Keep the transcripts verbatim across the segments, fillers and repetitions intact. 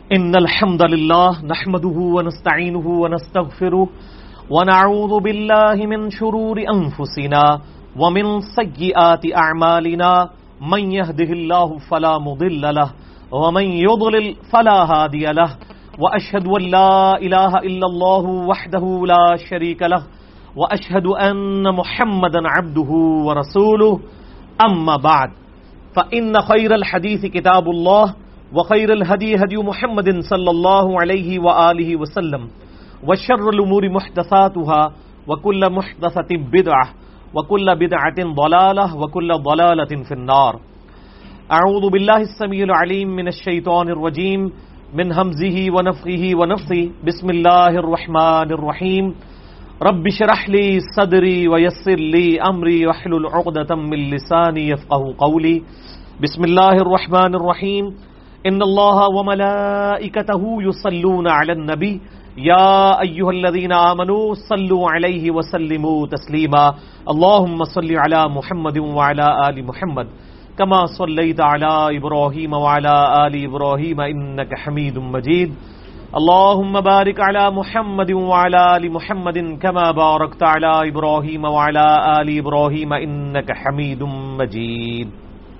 إن الحمد لله نحمده ونستعينه ونستغفره ونعوذ بالله من شرور أنفسنا ومن سيئات أعمالنا من يهده الله فلا مضل له ومن يضلل فلا هادي له وأشهد أن لا إله إلا الله وحده لا شريك له وأشهد أن محمدا عبده ورسوله أما بعد فإن خير الحديث كتاب الله وخير الهدي هدي محمد صلى الله عليه وآله وسلم وشر الأمور محدثاتها وكل محدثة بدعة وكل بدعة ضلالة وكل ضلالة في النار. أعوذ بالله السميع العليم من الشيطان الرجيم من همزه ونفخه ونفثه. بسم الله الرحمن الرحيم. رب اشرح لي صدري ويسر لي أمري واحلل عقدة من لساني يفقهوا قولي. بسم الله الرحمن الرحيم. ان الله وملائكته يصلون على النبي يا ايها الذين آمنوا صلوا عليه وسلموا تسليما. اللهم صل على محمد وعلى آل محمد كما صليت على ابراهيم وعلى آل ابراهيم انك حميد مجيد. اللهم بارك على محمد وعلى آل محمد كما باركت على ابراهيم وعلى آل ابراهيم انك حميد مجيد.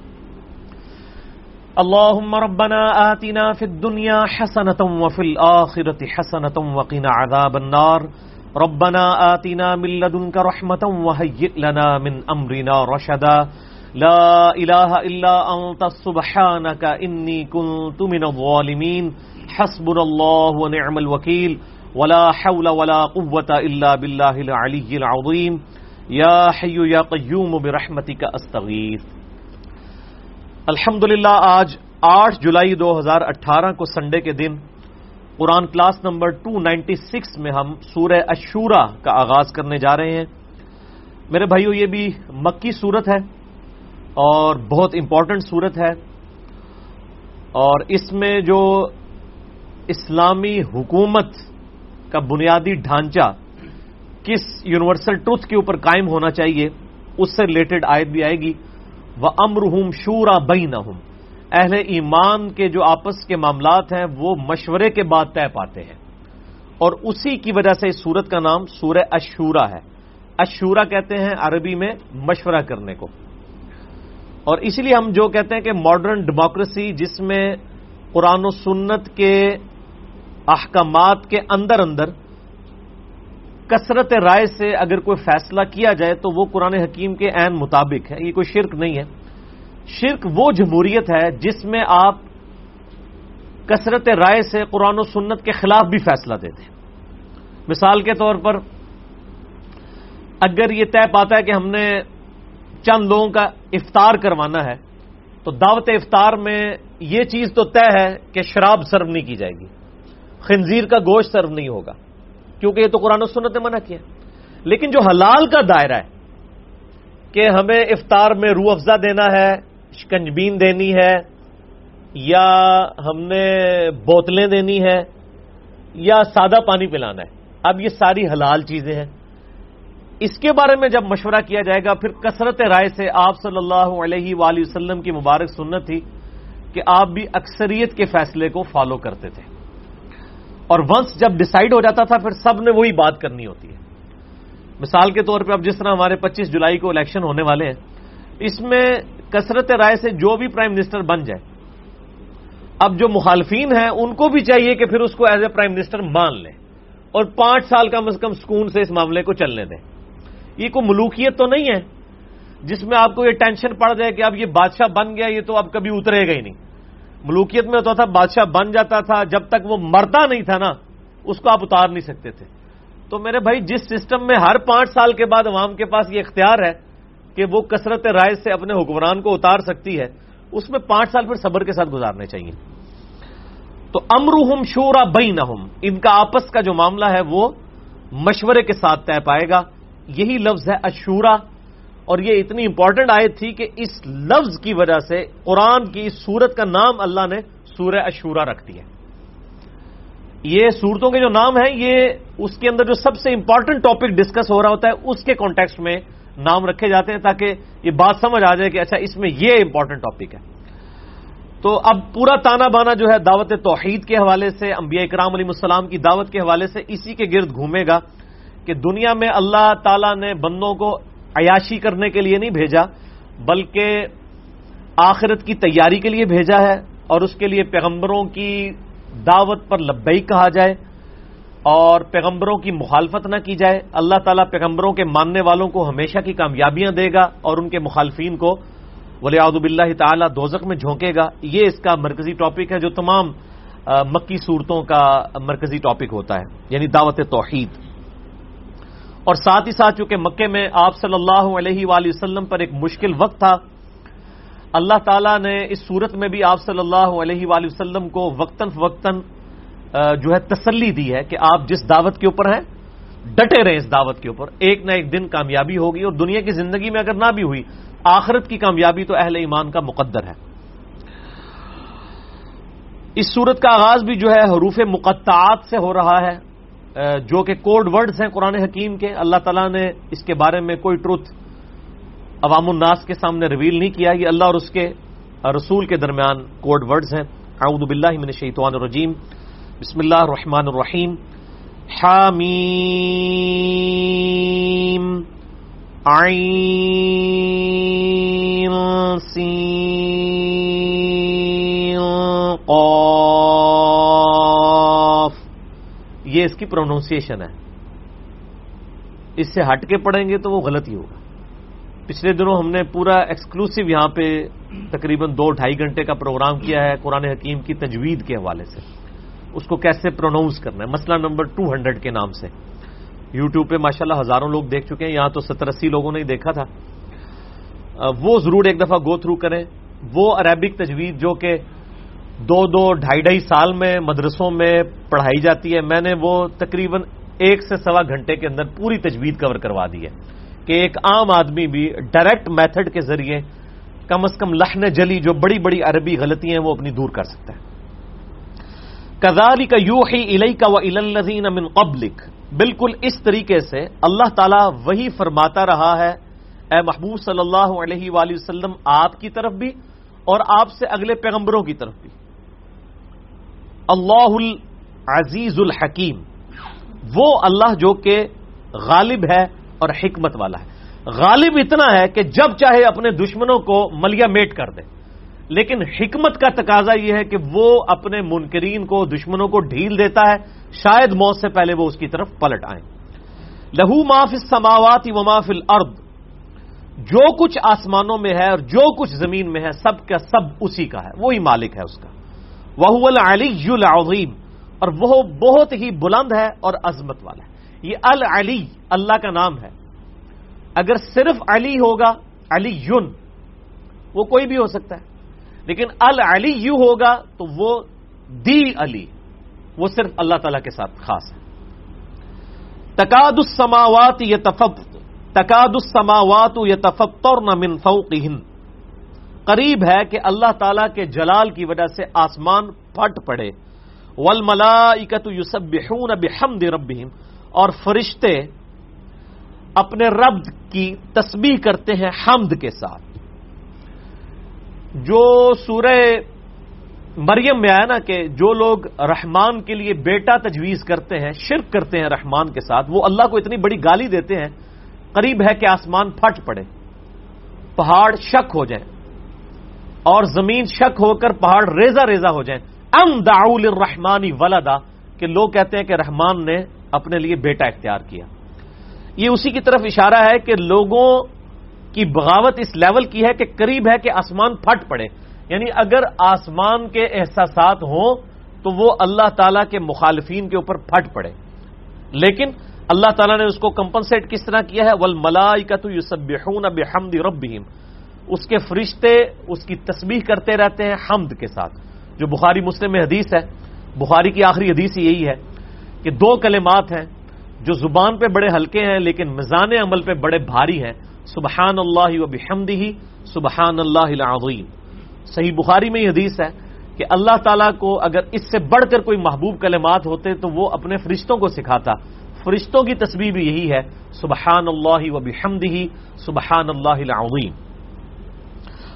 اللهم ربنا آتنا في الدنيا حسنة وفي الآخرة حسنة وقنا عذاب النار. ربنا آتنا من لدنك رحمة وهيئ لنا من أمرنا رشدا. لا إله إلا أنت سبحانك إني كنت من الظالمين. حسبنا الله ونعم الوكيل ولا حول ولا قوة إلا بالله العلي العظيم. يا حي يا قيوم برحمتك أستغيث. الحمدللہ آج آٹھ جولائی دو ہزار اٹھارہ کو سنڈے کے دن قرآن کلاس نمبر دو سو چھیانوے میں ہم سورہ الشورى کا آغاز کرنے جا رہے ہیں. میرے بھائیو، یہ بھی مکی سورت ہے اور بہت امپورٹنٹ سورت ہے، اور اس میں جو اسلامی حکومت کا بنیادی ڈھانچہ کس یونیورسل ٹروتھ کے اوپر قائم ہونا چاہیے اس سے ریلیٹڈ آیت بھی آئے گی. وَأَمْرُهُمْ شُورَى بَيْنَهُمْ. اہل ایمان کے جو آپس کے معاملات ہیں وہ مشورے کے بعد طے پاتے ہیں، اور اسی کی وجہ سے اس سورت کا نام سورہ الشورى ہے. الشورى کہتے ہیں عربی میں مشورہ کرنے کو، اور اسی لیے ہم جو کہتے ہیں کہ ماڈرن ڈیموکریسی، جس میں قرآن و سنت کے احکامات کے اندر اندر کثرت رائے سے اگر کوئی فیصلہ کیا جائے تو وہ قرآن حکیم کے عین مطابق ہے. یہ کوئی شرک نہیں ہے. شرک وہ جمہوریت ہے جس میں آپ کثرت رائے سے قرآن و سنت کے خلاف بھی فیصلہ دیتے ہیں. مثال کے طور پر اگر یہ طے پاتا ہے کہ ہم نے چند لوگوں کا افطار کروانا ہے تو دعوت افطار میں یہ چیز تو طے ہے کہ شراب سرو نہیں کی جائے گی، خنزیر کا گوشت سرو نہیں ہوگا، کیونکہ یہ تو قرآن و سنت نے منع کیا. لیکن جو حلال کا دائرہ ہے کہ ہمیں افطار میں روح افزا دینا ہے، شکنجبین دینی ہے، یا ہم نے بوتلیں دینی ہے، یا سادہ پانی پلانا ہے، اب یہ ساری حلال چیزیں ہیں. اس کے بارے میں جب مشورہ کیا جائے گا، پھر کثرت رائے سے آپ صلی اللہ علیہ وآلہ وسلم کی مبارک سنت تھی کہ آپ بھی اکثریت کے فیصلے کو فالو کرتے تھے، اور ونس جب ڈیسائیڈ ہو جاتا تھا پھر سب نے وہی بات کرنی ہوتی ہے. مثال کے طور پہ اب جس طرح ہمارے پچیس جولائی کو الیکشن ہونے والے ہیں، اس میں کثرت رائے سے جو بھی پرائم منسٹر بن جائے، اب جو مخالفین ہیں ان کو بھی چاہیے کہ پھر اس کو ایز اے پرائم منسٹر مان لیں اور پانچ سال کم از کم سکون سے اس معاملے کو چلنے دیں. یہ کوئی ملوکیت تو نہیں ہے جس میں آپ کو یہ ٹینشن پڑ جائے کہ اب یہ بادشاہ بن گیا، یہ تو اب کبھی اترے گا ہی نہیں. ملوکیت میں ہوتا تھا بادشاہ بن جاتا تھا، جب تک وہ مرتا نہیں تھا نا اس کو آپ اتار نہیں سکتے تھے. تو میرے بھائی، جس سسٹم میں ہر پانچ سال کے بعد عوام کے پاس یہ اختیار ہے کہ وہ کثرت رائے سے اپنے حکمران کو اتار سکتی ہے، اس میں پانچ سال پھر صبر کے ساتھ گزارنے چاہیے. تو امرہم شورى بینہم، ان کا آپس کا جو معاملہ ہے وہ مشورے کے ساتھ طے پائے گا. یہی لفظ ہے الشورى، اور یہ اتنی امپورٹنٹ آیت تھی کہ اس لفظ کی وجہ سے قرآن کی اس سورت کا نام اللہ نے سورہ الشورى رکھ دیا. یہ سورتوں کے جو نام ہیں یہ اس کے اندر جو سب سے امپورٹنٹ ٹاپک ڈسکس ہو رہا ہوتا ہے اس کے کانٹیکسٹ میں نام رکھے جاتے ہیں تاکہ یہ بات سمجھ آ جائے کہ اچھا اس میں یہ امپورٹنٹ ٹاپک ہے. تو اب پورا تانا بانا جو ہے دعوت توحید کے حوالے سے، انبیاء اکرام علیہ السلام کی دعوت کے حوالے سے اسی کے گرد گھومے گا کہ دنیا میں اللہ تعالیٰ نے بندوں کو عیاشی کرنے کے لیے نہیں بھیجا، بلکہ آخرت کی تیاری کے لیے بھیجا ہے، اور اس کے لیے پیغمبروں کی دعوت پر لبیک کہا جائے اور پیغمبروں کی مخالفت نہ کی جائے۔ اللہ تعالیٰ پیغمبروں کے ماننے والوں کو ہمیشہ کی کامیابیاں دے گا اور ان کے مخالفین کو ولیعوذ باللہ تعالیٰ دوزخ میں جھونکے گا۔ یہ اس کا مرکزی ٹاپک ہے جو تمام مکی صورتوں کا مرکزی ٹاپک ہوتا ہے، یعنی دعوت توحید۔ اور ساتھ ہی ساتھ چونکہ مکے میں آپ صلی اللہ علیہ وآلہ وسلم پر ایک مشکل وقت تھا، اللہ تعالیٰ نے اس صورت میں بھی آپ صلی اللہ علیہ وآلہ وسلم کو وقتاً فوقتاً جو ہے تسلی دی ہے کہ آپ جس دعوت کے اوپر ہیں ڈٹے رہیں، اس دعوت کے اوپر ایک نہ ایک دن کامیابی ہوگی، اور دنیا کی زندگی میں اگر نہ بھی ہوئی، آخرت کی کامیابی تو اہل ایمان کا مقدر ہے۔ اس صورت کا آغاز بھی جو ہے حروف مقطعات سے ہو رہا ہے، جو کہ کوڈ ورڈز ہیں قرآن حکیم کے۔ اللہ تعالیٰ نے اس کے بارے میں کوئی ٹروتھ عوام الناس کے سامنے ریویل نہیں کیا، یہ اللہ اور اس کے رسول کے درمیان کوڈ ورڈز ہیں۔ اعوذ باللہ من الشیطان الرجیم، بسم اللہ الرحمن الرحیم، حامیم عین سین قاف، یہ اس کی پروننسیشن ہے۔ اس سے ہٹ کے پڑھیں گے تو وہ غلطی ہوگا۔ پچھلے دنوں ہم نے پورا ایکسکلوسیو یہاں پہ تقریباً دو ڈھائی گھنٹے کا پروگرام کیا ہے قرآن حکیم کی تجوید کے حوالے سے، اس کو کیسے پروناؤنس کرنا ہے، مسئلہ نمبر ٹو ہنڈریڈ کے نام سے۔ یوٹیوب پہ ماشاءاللہ ہزاروں لوگ دیکھ چکے ہیں، یہاں تو ستر اسی لوگوں نے ہی دیکھا تھا۔ وہ ضرور ایک دفعہ گو تھرو کریں۔ وہ عربک تجوید جو کہ دو دو ڈھائی ڈھائی سال میں مدرسوں میں پڑھائی جاتی ہے، میں نے وہ تقریباً ایک سے سوا گھنٹے کے اندر پوری تجوید کور کروا دی ہے کہ ایک عام آدمی بھی ڈائریکٹ میتھڈ کے ذریعے کم از کم لحن جلی جو بڑی بڑی عربی غلطیاں ہیں وہ اپنی دور کر سکتا ہے۔ کذالک یوحی الیک والی الذین من قبلک، بالکل اس طریقے سے اللہ تعالیٰ وہی فرماتا رہا ہے اے محبوب صلی اللہ علیہ وآلہ وسلم آپ کی طرف بھی اور آپ سے اگلے پیغمبروں کی طرف بھی۔ اللہ العزیز الحکیم، وہ اللہ جو کہ غالب ہے اور حکمت والا ہے۔ غالب اتنا ہے کہ جب چاہے اپنے دشمنوں کو ملیا میٹ کر دے، لیکن حکمت کا تقاضا یہ ہے کہ وہ اپنے منکرین کو، دشمنوں کو ڈھیل دیتا ہے، شاید موت سے پہلے وہ اس کی طرف پلٹ آئیں۔ لہو ما فی السماوات وما فی الارض، جو کچھ آسمانوں میں ہے اور جو کچھ زمین میں ہے سب کا سب اسی کا ہے، وہی مالک ہے اس کا۔ وہو العلی العظیم، اور وہ بہت ہی بلند ہے اور عظمت والا ہے۔ یہ العلی اللہ کا نام ہے، اگر صرف علی ہوگا علی یون وہ کوئی بھی ہو سکتا ہے، لیکن العلی یو ہوگا تو وہ دی علی، وہ صرف اللہ تعالیٰ کے ساتھ خاص ہے۔ تکاد السماوات یتفط تکاد السماوات یتفطرن من فوقہن، قریب ہے کہ اللہ تعالیٰ کے جلال کی وجہ سے آسمان پھٹ پڑے۔ والملائکۃ یسبحون بحمد ربہم، اور فرشتے اپنے رب کی تسبیح کرتے ہیں حمد کے ساتھ۔ جو سورہ مریم میں آیا نا کہ جو لوگ رحمان کے لیے بیٹا تجویز کرتے ہیں، شرک کرتے ہیں رحمان کے ساتھ، وہ اللہ کو اتنی بڑی گالی دیتے ہیں، قریب ہے کہ آسمان پھٹ پڑے، پہاڑ شک ہو جائیں اور زمین شک ہو کر پہاڑ ریزہ ریزہ ہو جائیں۔ ام دعوا للرحمن ولدا، کہ لوگ کہتے ہیں کہ رحمان نے اپنے لیے بیٹا اختیار کیا۔ یہ اسی کی طرف اشارہ ہے کہ لوگوں کی بغاوت اس لیول کی ہے کہ قریب ہے کہ آسمان پھٹ پڑے، یعنی اگر آسمان کے احساسات ہوں تو وہ اللہ تعالیٰ کے مخالفین کے اوپر پھٹ پڑے، لیکن اللہ تعالیٰ نے اس کو کمپنسیٹ کس طرح کیا ہے؟ والملائکۃ یسبحون بحمد ربہم، اس کے فرشتے اس کی تسبیح کرتے رہتے ہیں حمد کے ساتھ، جو بخاری مسلم میں حدیث ہے۔ بخاری کی آخری حدیث یہی ہے کہ دو کلمات ہیں جو زبان پہ بڑے ہلکے ہیں لیکن میزان عمل پہ بڑے بھاری ہیں، سبحان اللہ و بحمدہ، سبحان اللہ العظیم۔ صحیح بخاری میں یہ حدیث ہے کہ اللہ تعالیٰ کو اگر اس سے بڑھ کر کوئی محبوب کلمات ہوتے تو وہ اپنے فرشتوں کو سکھاتا۔ فرشتوں کی تسبیح بھی یہی ہے، سبحان اللہ و بحمدہ، سبحان اللہ العظیم۔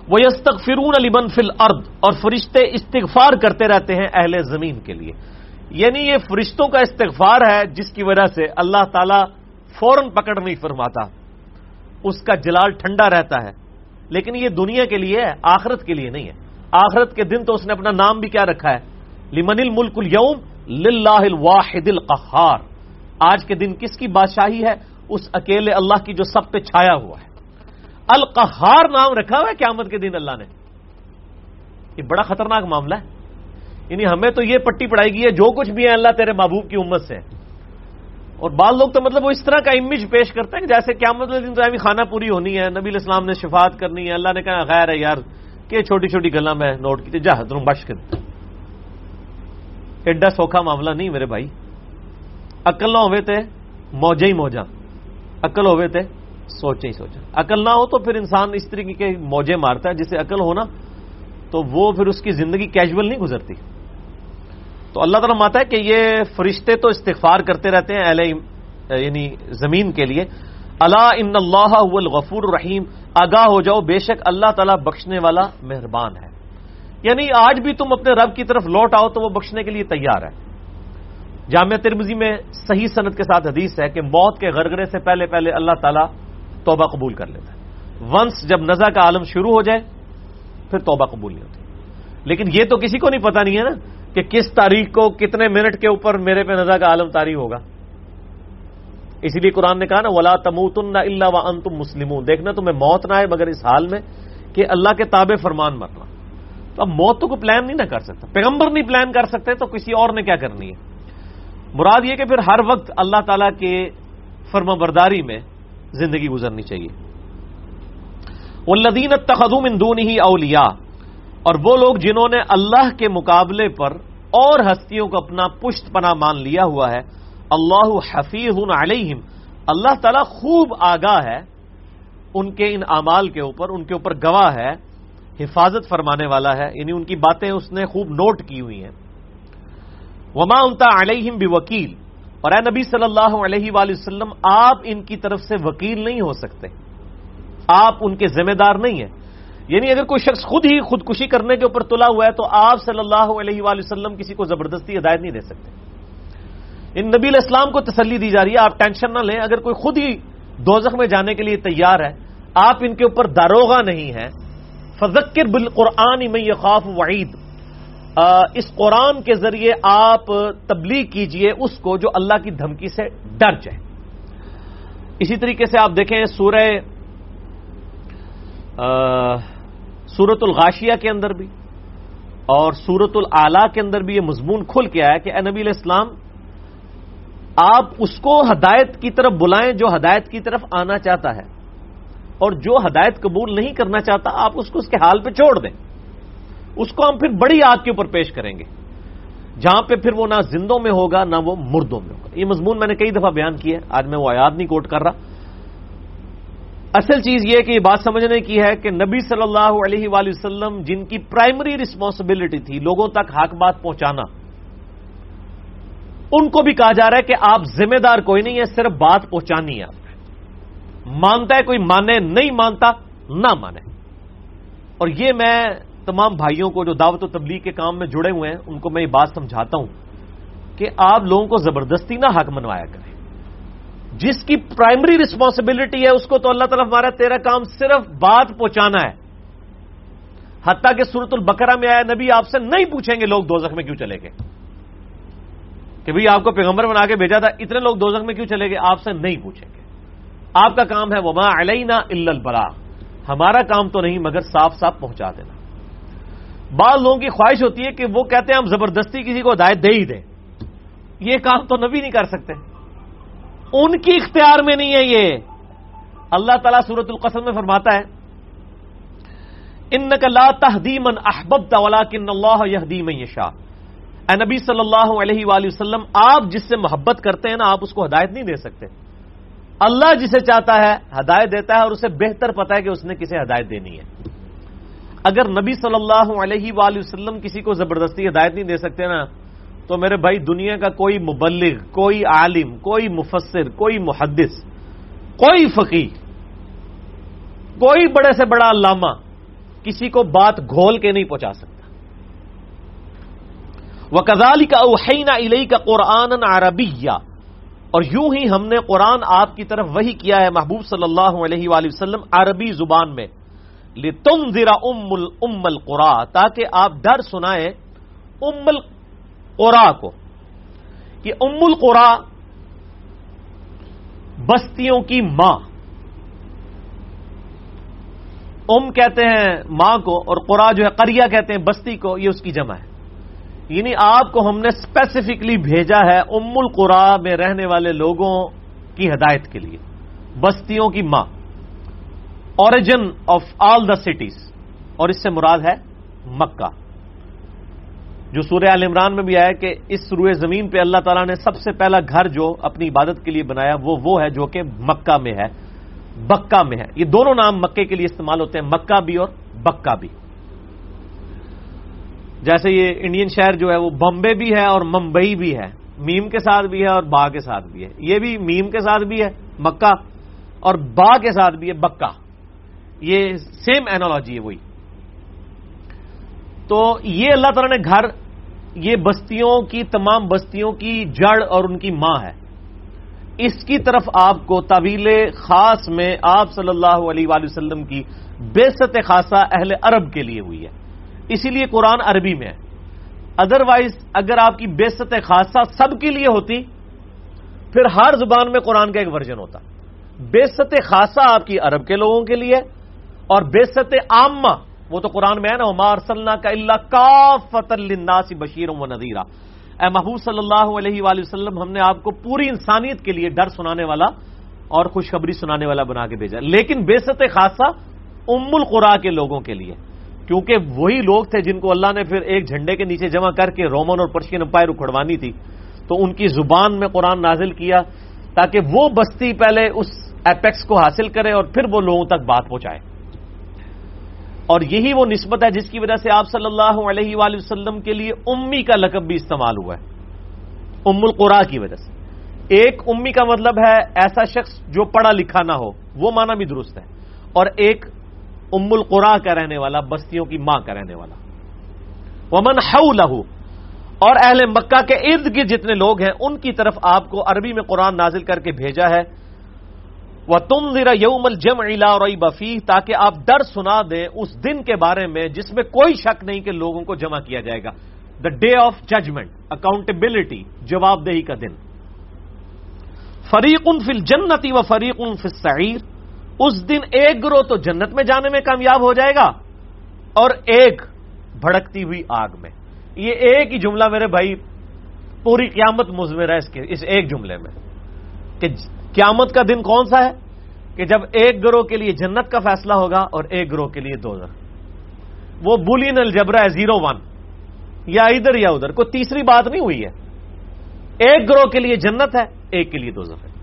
وَيَسْتَغْفِرُونَ لِمَنْ فِي الْأَرْضِ، اور فرشتے استغفار کرتے رہتے ہیں اہل زمین کے لیے. یعنی یہ فرشتوں کا استغفار ہے جس کی وجہ سے اللہ تعالیٰ فوراً پکڑ نہیں فرماتا، اس کا جلال ٹھنڈا رہتا ہے. لیکن یہ دنیا کے لیے ہے، آخرت کے لیے نہیں ہے. آخرت کے دن تو اس نے اپنا نام بھی کیا رکھا ہے؟ لمن الملک اليوم للہ الواحد القہار. آج کے دن کس کی بادشاہی ہے؟ اس اکیلے اللہ کی جو سب پہ چھایا ہوا ہے. القہار نام رکھا ہوا ہے قیامت کے دن اللہ نے. یہ بڑا خطرناک معاملہ ہے. یعنی ہمیں تو یہ پٹی پڑھائی گئی ہے جو کچھ بھی ہے اللہ تیرے محبوب کی امت سے. اور بعض لوگ تو مطلب وہ اس طرح کا امیج پیش کرتے ہیں کہ جیسے قیامت کے دن تو ابھی کھانا پوری ہونی ہے، نبی علیہ السلام نے شفاعت کرنی ہے، اللہ نے کہا غیر ہے یار کہ چھوٹی چھوٹی گلاں میں نوٹ کی تھی، جا تم بش کر. ایڈا سوکھا معاملہ نہیں میرے بھائی. عقل نہ ہوئے تھے موجے ہی موجہ، عقل ہوئے تھے سوچے ہی سوچا. عقل نہ ہو تو پھر انسان اس طریقے کے موجے مارتا ہے. جسے عقل ہو نا تو وہ پھر اس کی زندگی کیجول نہیں گزرتی. تو اللہ تعالیٰ ماتا ہے کہ یہ فرشتے تو استغفار کرتے رہتے ہیں اہل یعنی زمین کے لیے. الا ان اللہ هو الغفور الرحیم، آگاہ ہو جاؤ بے شک اللہ تعالیٰ بخشنے والا مہربان ہے. یعنی آج بھی تم اپنے رب کی طرف لوٹ آؤ تو وہ بخشنے کے لیے تیار ہے. جامعہ ترمذی میں صحیح سند کے ساتھ حدیث ہے کہ موت کے غرغرے سے پہلے پہلے اللہ تعالیٰ توبہ قبول کر لیتا ہے. ونس جب نزع کا عالم شروع ہو جائے پھر توبہ قبول نہیں ہوتی. لیکن یہ تو کسی کو نہیں پتا نہیں ہے نا کہ کس تاریخ کو کتنے منٹ کے اوپر میرے پہ نزع کا عالم طاری ہوگا. اسی لیے قرآن نے کہا نا وَلَا تَمُوتُنَّ إِلَّا وَأَنْتُمْ مُسْلِمُونَ، دیکھنا تمہیں موت نہ آئے مگر اس حال میں کہ اللہ کے تابع فرمان مرنا. تو اب موت تو کوئی پلان نہیں نہ کر سکتا، پیغمبر نہیں پلان کر سکتے تو کسی اور نے کیا کرنی ہے. مراد یہ کہ پھر ہر وقت اللہ تعالیٰ کے فرما برداری میں زندگی گزرنی چاہیے. وَالَّذِينَ اتَّخَذُوا مِن دُونِهِ أَوْلِيَاءَ، اور وہ لوگ جنہوں نے اللہ کے مقابلے پر اور ہستیوں کو اپنا پشت پناہ مان لیا ہوا ہے. اللہ حفیظ علیہم، اللہ تعالیٰ خوب آگاہ ہے ان کے ان اعمال کے اوپر، ان کے اوپر گواہ ہے، حفاظت فرمانے والا ہے. یعنی ان کی باتیں اس نے خوب نوٹ کی ہوئی ہیں. وما انت علیہم بوکیل، اور اے نبی صلی اللہ علیہ وآلہ وسلم آپ ان کی طرف سے وکیل نہیں ہو سکتے، آپ ان کے ذمہ دار نہیں ہیں. یعنی اگر کوئی شخص خود ہی خودکشی کرنے کے اوپر تلا ہوا ہے تو آپ صلی اللہ علیہ وآلہ وسلم کسی کو زبردستی ہدایت نہیں دے سکتے. ان نبی علیہ السلام کو تسلی دی جا رہی ہے آپ ٹینشن نہ لیں. اگر کوئی خود ہی دوزخ میں جانے کے لیے تیار ہے، آپ ان کے اوپر داروغہ نہیں ہیں. فذکر بالقرآن من یخاف وعید، اس قرآن کے ذریعے آپ تبلیغ کیجئے اس کو جو اللہ کی دھمکی سے ڈر جائے. اسی طریقے سے آپ دیکھیں سورہ سورۃ الغاشیہ کے اندر بھی اور سورۃ الاعلیٰ کے اندر بھی یہ مضمون کھل کے آیا کہ اے نبی علیہ السلام آپ اس کو ہدایت کی طرف بلائیں جو ہدایت کی طرف آنا چاہتا ہے، اور جو ہدایت قبول نہیں کرنا چاہتا آپ اس کو اس کے حال پہ چھوڑ دیں. اس کو ہم پھر بڑی آگ کے اوپر پیش کریں گے جہاں پہ پھر وہ نہ زندوں میں ہوگا نہ وہ مردوں میں ہوگا. یہ مضمون میں نے کئی دفعہ بیان کیا ہے، آج میں وہ آیات نہیں کوٹ کر رہا. اصل چیز یہ کہ یہ بات سمجھنے کی ہے کہ نبی صلی اللہ علیہ وآلہ وسلم جن کی پرائمری رسپانسبلٹی تھی لوگوں تک حق بات پہنچانا، ان کو بھی کہا جا رہا ہے کہ آپ ذمہ دار کوئی نہیں ہے، صرف بات پہنچانی ہے. آپ مانتا ہے کوئی مانے، نہیں مانتا نہ مانے. اور یہ میں تمام بھائیوں کو جو دعوت و تبلیغ کے کام میں جڑے ہوئے ہیں ان کو میں یہ بات سمجھاتا ہوں کہ آپ لوگوں کو زبردستی نہ حق منوایا کریں. جس کی پرائمری رسپانسبلٹی ہے اس کو تو اللہ تعالیٰ ہمارا تیرا کام صرف بات پہنچانا ہے. حتیٰ کہ سورۃ البقرہ میں آیا نبی آپ سے نہیں پوچھیں گے لوگ دوزخ میں کیوں چلے گئے، کہ بھئی آپ کو پیغمبر بنا کے بھیجا تھا اتنے لوگ دوزخ میں کیوں چلے گئے، آپ سے نہیں پوچھیں گے. آپ کا کام ہے وما علینا الا البلاغ، ہمارا کام تو نہیں مگر صاف صاف پہنچا دینا. بعض لوگوں کی خواہش ہوتی ہے کہ وہ کہتے ہیں ہم زبردستی کسی کو ہدایت دے ہی دیں. یہ کام تو نبی نہیں کر سکتے، ان کی اختیار میں نہیں ہے. یہ اللہ تعالیٰ سورۃ القصص میں فرماتا ہے انک لا تہدی من احببت ولکن اللہ یہدی من یشاء. اے نبی صلی اللہ علیہ وآلہ وسلم آپ جس سے محبت کرتے ہیں نا آپ اس کو ہدایت نہیں دے سکتے. اللہ جسے چاہتا ہے ہدایت دیتا ہے اور اسے بہتر پتا ہے کہ اس نے کسے ہدایت دینی ہے. اگر نبی صلی اللہ علیہ وآلہ وسلم کسی کو زبردستی ہدایت نہیں دے سکتے نا تو میرے بھائی دنیا کا کوئی مبلغ، کوئی عالم، کوئی مفسر، کوئی محدث، کوئی فقیہ، کوئی بڑے سے بڑا علامہ کسی کو بات گھول کے نہیں پہنچا سکتا. وَكَذَلِكَ أَوْحَيْنَا إِلَيْكَ قُرْآنًا عَرَبِيًّا، اور یوں ہی ہم نے قرآن آپ کی طرف وحی کیا ہے محبوب صلی اللہ علیہ وآلہ وسلم عربی زبان میں. لِتُنذِرَ أُمَّ الْأُمَّ الْقُرَىٰ، تاکہ آپ ڈر سنائیں ام القرا کو. کہ ام القرا بستیوں کی ماں، ام کہتے ہیں ماں کو اور قرا جو ہے قریہ کہتے ہیں بستی کو، یہ اس کی جمع ہے. یعنی آپ کو ہم نے اسپیسیفکلی بھیجا ہے ام القرا میں رہنے والے لوگوں کی ہدایت کے لیے، بستیوں کی ماں، origin of all the cities, اور اس سے مراد ہے مکہ. جو سورہ آل عمران میں بھی آیا کہ اس روئے زمین پہ اللہ تعالیٰ نے سب سے پہلا گھر جو اپنی عبادت کے لیے بنایا وہ وہ ہے جو کہ مکہ میں ہے، بکہ میں ہے. یہ دونوں نام مکے کے لیے استعمال ہوتے ہیں، مکہ بھی اور بکہ بھی. جیسے یہ انڈین شہر جو ہے وہ بمبے بھی ہے اور ممبئی بھی ہے، میم کے ساتھ بھی ہے اور با کے ساتھ بھی ہے. یہ بھی میم کے ساتھ بھی ہے مکہ اور با کے ساتھ بھی ہے بکہ. یہ سیم اینالوجی ہے وہی. تو یہ اللہ تعالیٰ نے گھر، یہ بستیوں کی تمام بستیوں کی جڑ اور ان کی ماں ہے. اس کی طرف آپ کو طویل خاص میں آپ صلی اللہ علیہ وآلہ وسلم کی بعثت خاصہ اہل عرب کے لیے ہوئی ہے، اسی لیے قرآن عربی میں ہے. ادروائز اگر آپ کی بعثت خاصہ سب کے لیے ہوتی پھر ہر زبان میں قرآن کا ایک ورژن ہوتا. بعثت خاصہ آپ کی عرب کے لوگوں کے لیے اور بعثت عامہ وہ تو قرآن میں ہے نا، وَمَا أَرْسَلْنَاكَ إِلَّا كَافَّةً لِلنَّاسِ بَشِيرًا وَنَذِيرًا. اے محبوب صلی اللہ علیہ وآلہ وسلم، ہم نے آپ کو پوری انسانیت کے لیے ڈر سنانے والا اور خوشخبری سنانے والا بنا کے بھیجا. لیکن بعثت خاصہ ام القرا کے لوگوں کے لیے، کیونکہ وہی لوگ تھے جن کو اللہ نے پھر ایک جھنڈے کے نیچے جمع کر کے رومن اور پرشین امپائر اکھڑوانی تھی، تو ان کی زبان میں قرآن نازل کیا تاکہ وہ بستی پہلے اس ایپیکس کو حاصل کرے اور پھر وہ لوگوں تک بات پہنچائے. اور یہی وہ نسبت ہے جس کی وجہ سے آپ صلی اللہ علیہ وآلہ وسلم کے لیے امی کا لقب بھی استعمال ہوا ہے، ام القرا کی وجہ سے. ایک امی کا مطلب ہے ایسا شخص جو پڑھا لکھا نہ ہو، وہ معنی بھی درست ہے، اور ایک ام القرا کا رہنے والا، بستیوں کی ماں کا رہنے والا. ومن حولہ، اور اہل مکہ کے ارد گرد جتنے لوگ ہیں ان کی طرف آپ کو عربی میں قرآن نازل کر کے بھیجا ہے. وَتُنذِرَ يَوْمَ الْجَمْعِ لَا رَيْبَ فِيهِ، تاکہ آپ ڈر سنا دیں اس دن کے بارے میں جس میں کوئی شک نہیں کہ لوگوں کو جمع کیا جائے گا. The day of judgment, accountability, جواب دہی کا دن. فَرِيقٌ فِي الْجَنَّةِ وَفَرِيقٌ فِي السَّعِيرِ، اس دن ایک گروہ تو جنت میں جانے میں کامیاب ہو جائے گا اور ایک بھڑکتی ہوئی آگ میں. یہ ایک ہی جملہ میرے بھائی پوری قیامت مضمر ہے اس کے اس ایک جملے میں کہ قیامت کا دن کون سا ہے کہ جب ایک گروہ کے لیے جنت کا فیصلہ ہوگا اور ایک گروہ کے لیے دوزخ. وہ بولین الجبرا ہے زیرو ون، یا ادھر یا ادھر، کوئی تیسری بات نہیں ہوئی ہے. ایک گروہ کے لیے جنت ہے، ایک کے لیے دوزخ ہے.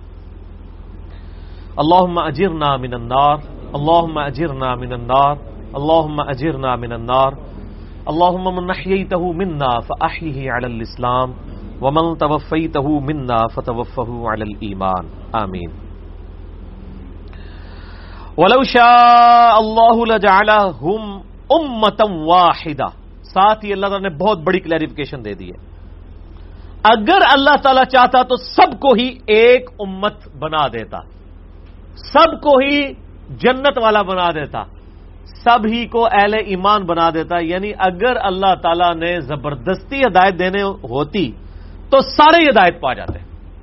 اللہم اجرنا من النار، اللہم اجرنا من النار، اللہم اجرنا من النار. اللہم من احییتہ منا فاحیہ علی الاسلام ومن توفیتہ منا فتوفہ علی الایمان، آمین. وَلَوْ شَاءَ اللَّهُ لَجَعَلَهُمْ أُمَّةً وَاحِدَةً، ساتھ ہی اللہ تعالیٰ نے بہت بڑی کلیریفیکیشن دے دی ہے. اگر اللہ تعالیٰ چاہتا تو سب کو ہی ایک امت بنا دیتا، سب کو ہی جنت والا بنا دیتا، سب ہی کو اہل ایمان بنا دیتا. یعنی اگر اللہ تعالیٰ نے زبردستی ہدایت دینے ہوتی تو سارے ہدایت پا جاتے.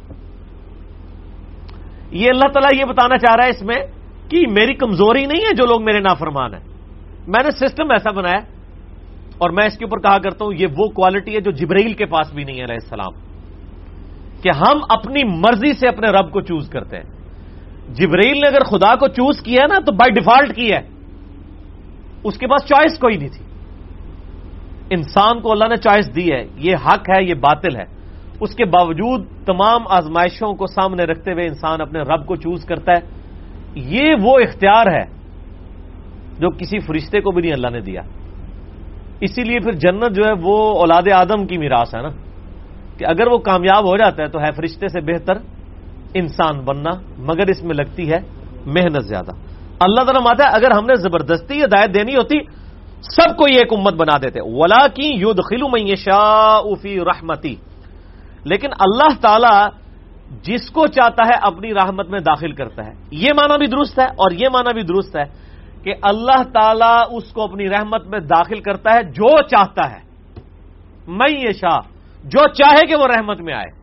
یہ اللہ تعالیٰ یہ بتانا چاہ رہا ہے اس میں کہ میری کمزوری نہیں ہے جو لوگ میرے نافرمان ہیں، میں نے سسٹم ایسا بنایا اور میں اس کے اوپر کہا کرتا ہوں یہ وہ کوالٹی ہے جو جبرائیل کے پاس بھی نہیں ہے علیہ السلام، کہ ہم اپنی مرضی سے اپنے رب کو چوز کرتے ہیں. جبرائیل نے اگر خدا کو چوز کیا نا تو بائی ڈیفالٹ کیا ہے، اس کے پاس چوائس کوئی نہیں تھی. انسان کو اللہ نے چوائس دی ہے، یہ حق ہے یہ باطل ہے، اس کے باوجود تمام آزمائشوں کو سامنے رکھتے ہوئے انسان اپنے رب کو چوز کرتا ہے. یہ وہ اختیار ہے جو کسی فرشتے کو بھی نہیں اللہ نے دیا. اسی لیے پھر جنت جو ہے وہ اولاد آدم کی میراث ہے نا، کہ اگر وہ کامیاب ہو جاتا ہے تو ہے فرشتے سے بہتر انسان بننا، مگر اس میں لگتی ہے محنت زیادہ. اللہ تعالیٰ ماتا ہے اگر ہم نے زبردستی ہدایت دینی ہوتی سب کو یہ ایک امت بنا دیتے. وَلَٰكِن يُدْخِلُ مَن يَشَاءُ فِي رَحْمَتِهِ, لیکن اللہ تعالی جس کو چاہتا ہے اپنی رحمت میں داخل کرتا ہے. یہ معنی بھی درست ہے اور یہ معنی بھی درست ہے کہ اللہ تعالیٰ اس کو اپنی رحمت میں داخل کرتا ہے جو چاہتا ہے. من یشاء, جو چاہے کہ وہ رحمت میں آئے.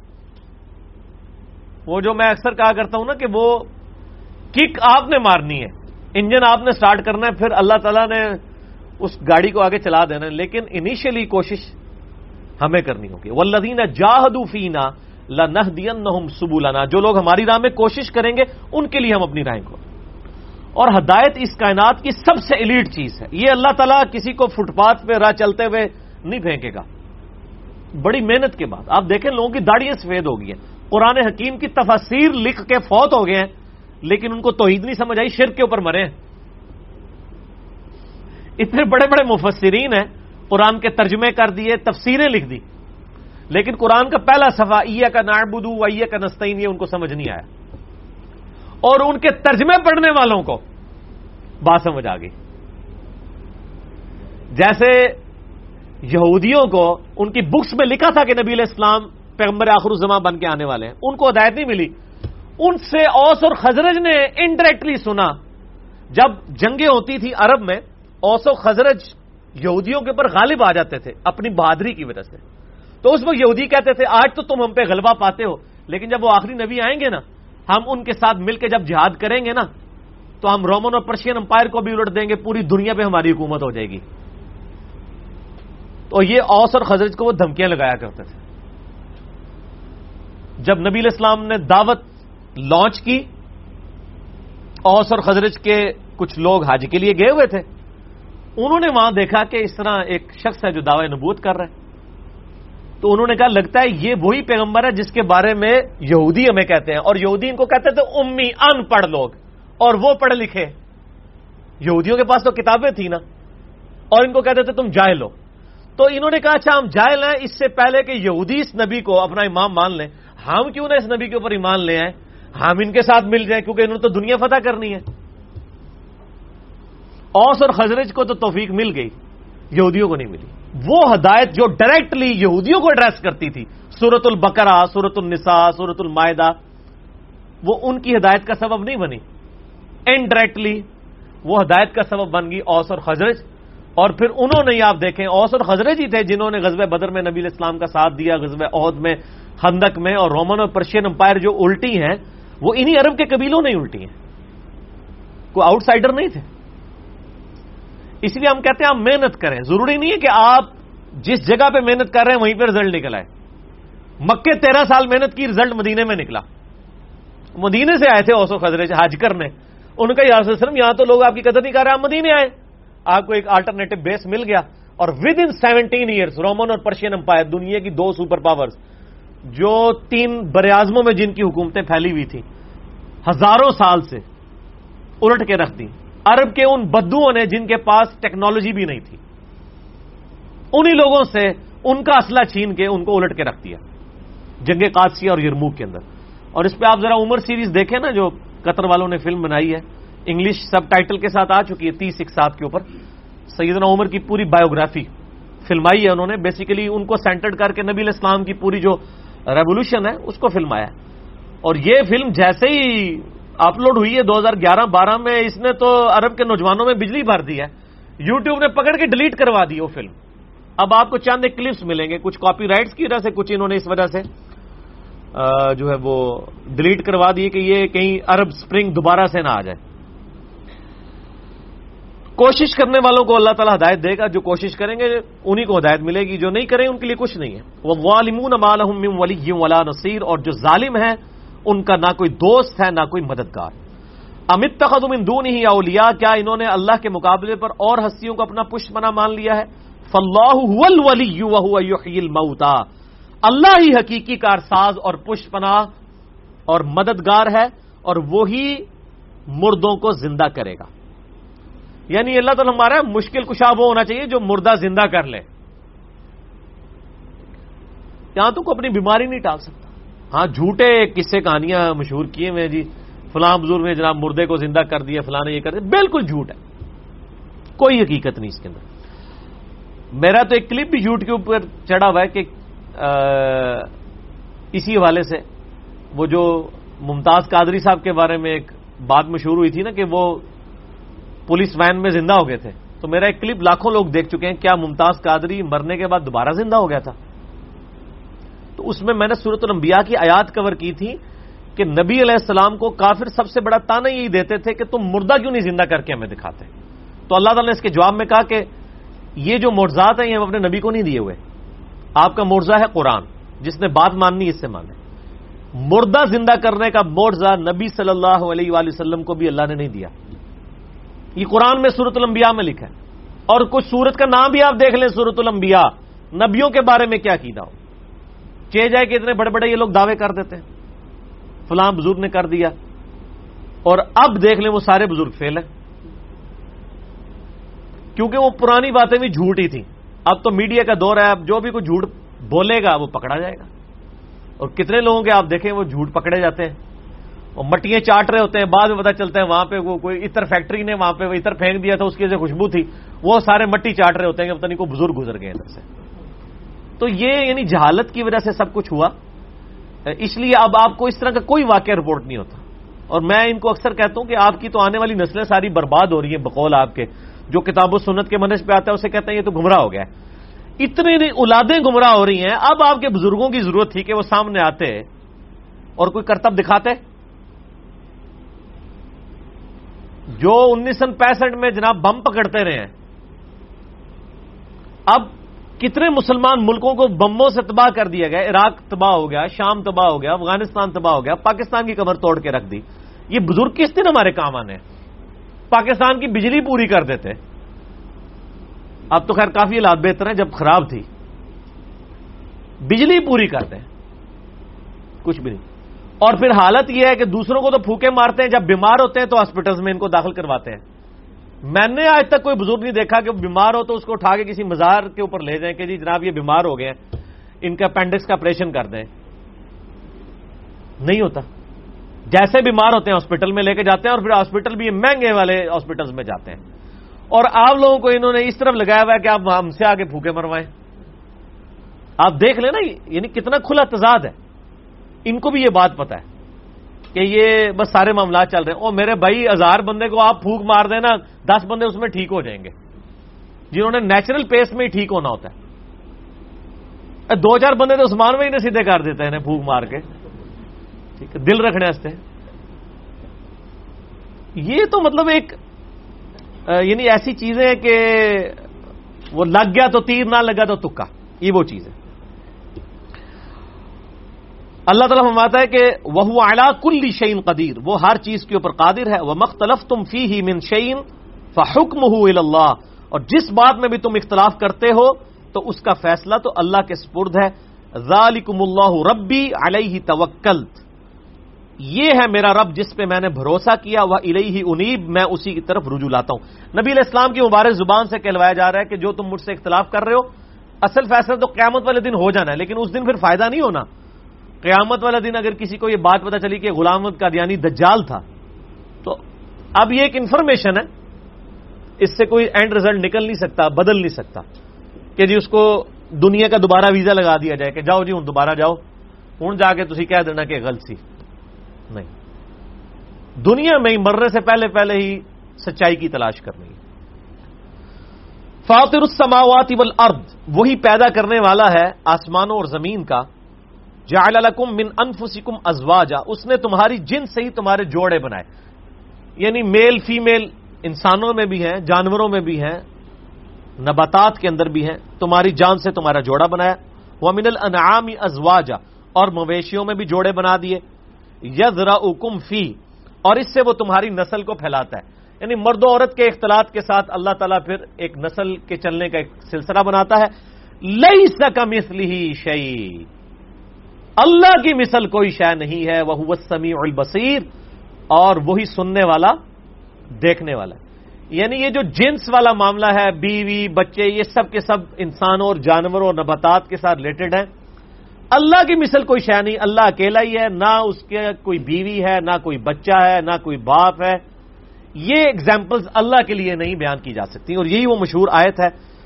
وہ جو میں اکثر کہا کرتا ہوں نا کہ وہ کک آپ نے مارنی ہے, انجن آپ نے سٹارٹ کرنا ہے, پھر اللہ تعالیٰ نے اس گاڑی کو آگے چلا دینا ہے, لیکن انیشیلی کوشش ہمیں کرنی ہوگی. والذین جاہدوا فینا لنہدینہم سبلنا, جو لوگ ہماری راہ میں کوشش کریں گے ان کے لیے ہم اپنی راہیں کو. اور ہدایت اس کائنات کی سب سے ایلیٹ چیز ہے. یہ اللہ تعالیٰ کسی کو فٹ پاتھ پہ راہ چلتے ہوئے نہیں پھینکے گا. بڑی محنت کے بعد آپ دیکھیں لوگوں کی داڑیاں سفید ہو گئی ہیں, قرآن حکیم کی تفاسیر لکھ کے فوت ہو گئے ہیں, لیکن ان کو توحید نہیں سمجھ آئی, شرک کے اوپر مرے ہیں. اتنے بڑے بڑے مفسرین ہیں, قرآن کے ترجمے کر دیے, تفسیریں لکھ دی, لیکن قرآن کا پہلا صفحہ ایاک نعبد و ایاک نستعین یہ ان کو سمجھ نہیں آیا, اور ان کے ترجمے پڑھنے والوں کو بات سمجھ آ گئی. جیسے یہودیوں کو ان کی بکس میں لکھا تھا کہ نبی علیہ السلام پیغمبر آخر الزمان بن کے آنے والے ہیں, ان کو ہدایت نہیں ملی. ان سے اوس اور خزرج نے انڈائریکٹلی سنا. جب جنگیں ہوتی تھی عرب میں, اوس و خزرج یہودیوں کے اوپر غالب آ جاتے تھے اپنی بہادری کی وجہ سے. تو اس وقت یہودی کہتے تھے آج تو تم ہم پہ غلبہ پاتے ہو, لیکن جب وہ آخری نبی آئیں گے نا, ہم ان کے ساتھ مل کے جب جہاد کریں گے نا, تو ہم رومن اور پرشین امپائر کو بھی الٹ دیں گے, پوری دنیا پہ ہماری حکومت ہو جائے گی. تو یہ اوس اور خزرج کو وہ دھمکیاں لگایا کرتے تھے. جب نبی علیہ السلام نے دعوت لانچ کی, اوس اور خزرج کے کچھ لوگ حج کے لیے گئے ہوئے تھے, انہوں نے وہاں دیکھا کہ اس طرح ایک شخص ہے جو دعوی نبوت کر رہا ہے. تو انہوں نے کہا لگتا ہے یہ وہی پیغمبر ہے جس کے بارے میں یہودی ہمیں کہتے ہیں, اور یہودی ان کو کہتے تھے امی, ان پڑھ لوگ, اور وہ پڑھ لکھے. یہودیوں کے پاس تو کتابیں تھیں نا, اور ان کو کہتے تھے تم جاہل ہو. تو انہوں نے کہا اچھا ہم جاہل ہیں, اس سے پہلے کہ یہودی اس نبی کو اپنا امام مان لیں, ہم کیوں نہ اس نبی کے اوپر ایمان لے آئیں, ہم ان کے ساتھ مل جائیں, کیونکہ انہوں نے تو دنیا فتح کرنی ہے. اوس اور خزرج کو تو توفیق مل گئی, یہودیوں کو نہیں ملی. وہ ہدایت جو ڈائریکٹلی یہودیوں کو ایڈریس کرتی تھی, سورۃ البقرہ, سورۃ النساء, سورۃ المائدہ, وہ ان کی ہدایت کا سبب نہیں بنی. انڈائریکٹلی وہ ہدایت کا سبب بن گئی اوس اور خزرج. اور پھر انہوں نے, آپ دیکھیں, اوس اور خزرج ہی تھے جنہوں نے غزوہ بدر میں نبی علیہ السلام کا ساتھ دیا, غزوہ احد میں, خندق میں, اور رومن اور پرشین امپائر جو الٹی ہیں وہ انہی عرب کے قبیلوں نے الٹی ہیں, کوئی آؤٹ سائڈر نہیں تھے. اس لیے ہم کہتے ہیں آپ محنت کریں. ضروری نہیں ہے کہ آپ جس جگہ پہ محنت کر رہے ہیں وہیں پہ رزلٹ نکل آئے. مکے تیرہ سال محنت کی, رزلٹ مدینے میں نکلا. مدینے سے آئے تھے اوس و خزرج حج کرنے, ان کا یا رسول اللہ یہاں تو لوگ آپ کی قدر نہیں کر رہے, آپ مدینے آئے, آپ کو ایک الٹرنیٹو بیس مل گیا. اور within seventeen years Roman اور پرشین امپائر, دنیا کی دو سپر پاورز جو تین براعظموں میں جن کی حکومتیں پھیلی ہوئی تھیں, ہزاروں سال سے الٹ کے رکھ دی. عرب کے ان بدوؤں نے جن کے پاس ٹیکنالوجی بھی نہیں تھی, انہی لوگوں سے ان کا اسلحہ چھین کے ان کو الٹ کے رکھ دیا جنگ قادسیہ اور یرموک کے اندر. اور اس پہ آپ ذرا عمر سیریز دیکھیں نا, جو قطر والوں نے فلم بنائی ہے, انگلش سب ٹائٹل کے ساتھ آ چکی ہے, تیس اقساط کے اوپر سیدنا عمر کی پوری بایوگرافی فلمائی ہے انہوں نے. بیسیکلی ان کو سینٹرڈ کر کے نبی علیہ السلام کی پوری جو ریولوشن ہے اس کو فلمایا. اور یہ فلم جیسے ہی اپلوڈ ہوئی ہے دو ہزار گیارہ بارہ میں, اس نے تو عرب کے نوجوانوں میں بجلی بھر دی ہے. یوٹیوب نے پکڑ کے ڈیلیٹ کروا دی وہ فلم. اب آپ کو چند ایک کلپس ملیں گے, کچھ کاپی رائٹس کی وجہ سے, کچھ انہوں نے اس وجہ سے جو ہے وہ ڈیلیٹ کروا دیے کہ یہ کہیں عرب سپرنگ دوبارہ سے نہ آ جائے. کوشش کرنے والوں کو اللہ تعالیٰ ہدایت دے گا, جو کوشش کریں گے انہی کو ہدایت ملے گی, جو نہیں کریں ان کے لیے کچھ نہیں ہے. وَالظَّالِمُونَ مَا لَهُم مِّن وَلِيٍّ وَلَا نَصِيرٍ, اور جو ظالم ہے ان کا نہ کوئی دوست ہے نہ کوئی مددگار. ام اتخذوا من دونه اولیاء, کیا انہوں نے اللہ کے مقابلے پر اور ہستیوں کو اپنا پشت پناہ مان لیا ہے. فاللہ هو الولی وهو یحیی الموتى, اللہ ہی حقیقی کارساز اور پشت پناہ اور مددگار ہے, اور وہی مردوں کو زندہ کرے گا. یعنی اللہ تعالیٰ ہمارا مشکل کشا وہ ہونا چاہیے جو مردہ زندہ کر لے. یہاں تو کوئی اپنی بیماری نہیں ٹال سکتا. ہاں جھوٹے قصے کہانیاں مشہور کیے ہوئے جی, فلاں بزرگ نے جناب مردے کو زندہ کر دیا, فلاں نے یہ کر دیا, بالکل جھوٹ ہے, کوئی حقیقت نہیں اس کے اندر. میرا تو ایک کلپ بھی یوٹیوب پر چڑھا ہوا ہے کہ اسی حوالے سے وہ جو ممتاز قادری صاحب کے بارے میں ایک بات مشہور ہوئی تھی نا کہ وہ پولیس وین میں زندہ ہو گئے تھے، تو میرا ایک کلپ لاکھوں لوگ دیکھ چکے ہیں، کیا ممتاز قادری مرنے کے بعد دوبارہ زندہ ہو گیا تھا؟ تو اس میں میں نے سورۃ الانبیاء کی آیات کور کی تھی کہ نبی علیہ السلام کو کافر سب سے بڑا تانا یہی دیتے تھے کہ تم مردہ کیوں نہیں زندہ کر کے ہمیں دکھاتے؟ تو اللہ تعالیٰ نے اس کے جواب میں کہا کہ یہ جو معجزات ہیں یہ ہم اپنے نبی کو نہیں دیے ہوئے، آپ کا معجزہ ہے قرآن، جس نے بات ماننی اس سے مانے۔ مردہ زندہ کرنے کا معجزہ نبی صلی اللہ علیہ وآلہ وسلم کو بھی اللہ نے نہیں دیا، یہ قرآن میں سورۃ الانبیاء میں لکھا ہے۔ اور کچھ سورت کا نام بھی آپ دیکھ لیں، سورۃ الانبیاء، نبیوں کے بارے میں کیا عقیدہ ہو، چہ جائے کہ اتنے بڑے بڑے یہ لوگ دعوے کر دیتے ہیں فلاں بزرگ نے کر دیا، اور اب دیکھ لیں وہ سارے بزرگ فیل ہیں، کیونکہ وہ پرانی باتیں بھی جھوٹ ہی تھیں۔ اب تو میڈیا کا دور ہے، اب جو بھی کوئی جھوٹ بولے گا وہ پکڑا جائے گا، اور کتنے لوگوں کے آپ دیکھیں وہ جھوٹ پکڑے جاتے ہیں، اور مٹیاں چاٹ رہے ہوتے ہیں، بعد میں پتا چلتا ہے وہاں پہ وہ کوئی عطر فیکٹری نے وہاں پہ وہ عطر پھینک دیا تھا، اس کی وجہ سے خوشبو تھی، وہ سارے مٹی چاٹ رہے ہوتے ہیں کہ پتہ نہیں کوئی بزرگ گزر گئے ادھر سے۔ تو یہ یعنی جہالت کی وجہ سے سب کچھ ہوا، اس لیے اب آپ کو اس طرح کا کوئی واقعہ رپورٹ نہیں ہوتا۔ اور میں ان کو اکثر کہتا ہوں کہ آپ کی تو آنے والی نسلیں ساری برباد ہو رہی ہیں بقول آپ کے، جو کتاب و سنت کے منہج پہ آتا ہے اسے کہتے ہیں یہ تو گمراہ ہو گیا ہے، اتنی اولادیں گمراہ ہو رہی ہیں۔ اب آپ کے بزرگوں کی ضرورت تھی کہ وہ سامنے آتے اور کوئی کرتب دکھاتے۔ جو انیس سو پینسٹھ میں جناب بم پکڑتے رہے ہیں، اب کتنے مسلمان ملکوں کو بموں سے تباہ کر دیا گیا، عراق تباہ ہو گیا، شام تباہ ہو گیا، افغانستان تباہ ہو گیا، پاکستان کی کمر توڑ کے رکھ دی۔ یہ بزرگ کس دن ہمارے کام آنے؟ پاکستان کی بجلی پوری کر دیتے، اب تو خیر کافی حالات بہتر ہیں، جب خراب تھی بجلی پوری کرتے ہیں، کچھ بھی نہیں۔ اور پھر حالت یہ ہے کہ دوسروں کو تو پھوکے مارتے ہیں، جب بیمار ہوتے ہیں تو ہاسپٹلز میں ان کو داخل کرواتے ہیں۔ میں نے آج تک کوئی بزرگ نہیں دیکھا کہ بیمار ہو تو اس کو اٹھا کے کسی مزار کے اوپر لے جائیں کہ جی جناب یہ بیمار ہو گئے ہیں، ان کا اپینڈکس کا آپریشن کر دیں، نہیں ہوتا۔ جیسے بیمار ہوتے ہیں ہاسپٹل میں لے کے جاتے ہیں، اور پھر ہاسپٹل بھی مہنگے والے ہاسپٹلز میں جاتے ہیں، اور آپ لوگوں کو انہوں نے اس طرف لگایا ہوا ہے کہ آپ ہم سے آگے پھوکے مروائیں۔ آپ دیکھ لیں نا، یعنی کتنا کھلا تضاد ہے۔ ان کو بھی یہ بات پتا ہے کہ یہ بس سارے معاملات چل رہے ہیں۔ او میرے بھائی، ہزار بندے کو آپ پھونک مار دینا، دس بندے اس میں ٹھیک ہو جائیں گے، جنہوں نے نیچرل پیس میں ہی ٹھیک ہونا ہوتا ہے۔ دو چار بندے تو عثمان میں ہی نے سیدھے کر دیتے ہیں پھونک مار کے، ٹھیک ہے، دل رکھنے واسطے۔ یہ تو مطلب ایک یعنی ایسی چیزیں کہ وہ لگ گیا تو تیر، نہ لگا تو تکا، یہ وہ چیز ہے۔ اللہ تعالیٰ فرماتا ہے کہ وَهُوَ عَلَىٰ كُلِّ شَيْءٍ قدیر، وہ ہر چیز کے اوپر قادر ہے۔ وَمَا اخْتَلَفْتُمْ فِيهِ مِنْ شَيْءٍ فَحُكْمُهُ إِلَى اللَّهِ، اور جس بات میں بھی تم اختلاف کرتے ہو تو اس کا فیصلہ تو اللہ کے سپرد ہے۔ ذَلِكُمُ اللَّهُ رَبِّي عَلَيْهِ تَوَكَّلْتُ، یہ ہے میرا رب جس پہ میں نے بھروسہ کیا، وَإِلَيْهِ أُنِيبُ، میں اسی کی طرف رجوع لاتا ہوں۔ نبی علیہ السلام کی مبارک زبان سے کہلوایا جا رہا ہے کہ جو تم مجھ سے اختلاف کر رہے ہو، اصل فیصلہ تو قیامت والے دن ہو جانا ہے، لیکن اس دن پھر فائدہ نہیں ہونا۔ قیامت والا دن اگر کسی کو یہ بات پتہ چلی کہ غلام احمد قادیانی دجال تھا، تو اب یہ ایک انفارمیشن ہے، اس سے کوئی اینڈ رزلٹ نکل نہیں سکتا، بدل نہیں سکتا کہ جی اس کو دنیا کا دوبارہ ویزا لگا دیا جائے کہ جاؤ جی ہوں دوبارہ جاؤ، ہوں جا کے تسی کہہ دینا کہ غلط سی نہیں۔ دنیا میں ہی مرنے سے پہلے پہلے ہی سچائی کی تلاش کرنی ہے۔ فاطر السماوات والارض، وہی پیدا کرنے والا ہے آسمانوں اور زمین کا۔ جعل لکم من انفسکم ازواجا، اس نے تمہاری جن سے ہی تمہارے جوڑے بنائے، یعنی میل فیمیل انسانوں میں بھی ہیں، جانوروں میں بھی ہیں، نباتات کے اندر بھی ہیں، تمہاری جان سے تمہارا جوڑا بنایا۔ ومن الانعام ازواجا، اور مویشیوں میں بھی جوڑے بنا دیے۔ یذرؤکم فی، اور اس سے وہ تمہاری نسل کو پھیلاتا ہے، یعنی مرد و عورت کے اختلاط کے ساتھ اللہ تعالیٰ پھر ایک نسل کے چلنے کا ایک سلسلہ بناتا ہے۔ لیس کمثلہ شیء، اللہ کی مثل کوئی شے نہیں ہے۔ وہو السمیع البصیر، اور وہی سننے والا دیکھنے والا ہے۔ یعنی یہ جو جنس والا معاملہ ہے، بیوی بچے، یہ سب کے سب انسانوں اور جانوروں اور نباتات کے ساتھ ریلیٹڈ ہیں۔ اللہ کی مثل کوئی شے نہیں، اللہ اکیلا ہی ہے، نہ اس کے کوئی بیوی ہے، نہ کوئی بچہ ہے، نہ کوئی باپ ہے۔ یہ ایگزامپلز اللہ کے لیے نہیں بیان کی جا سکتی، اور یہی وہ مشہور آیت ہے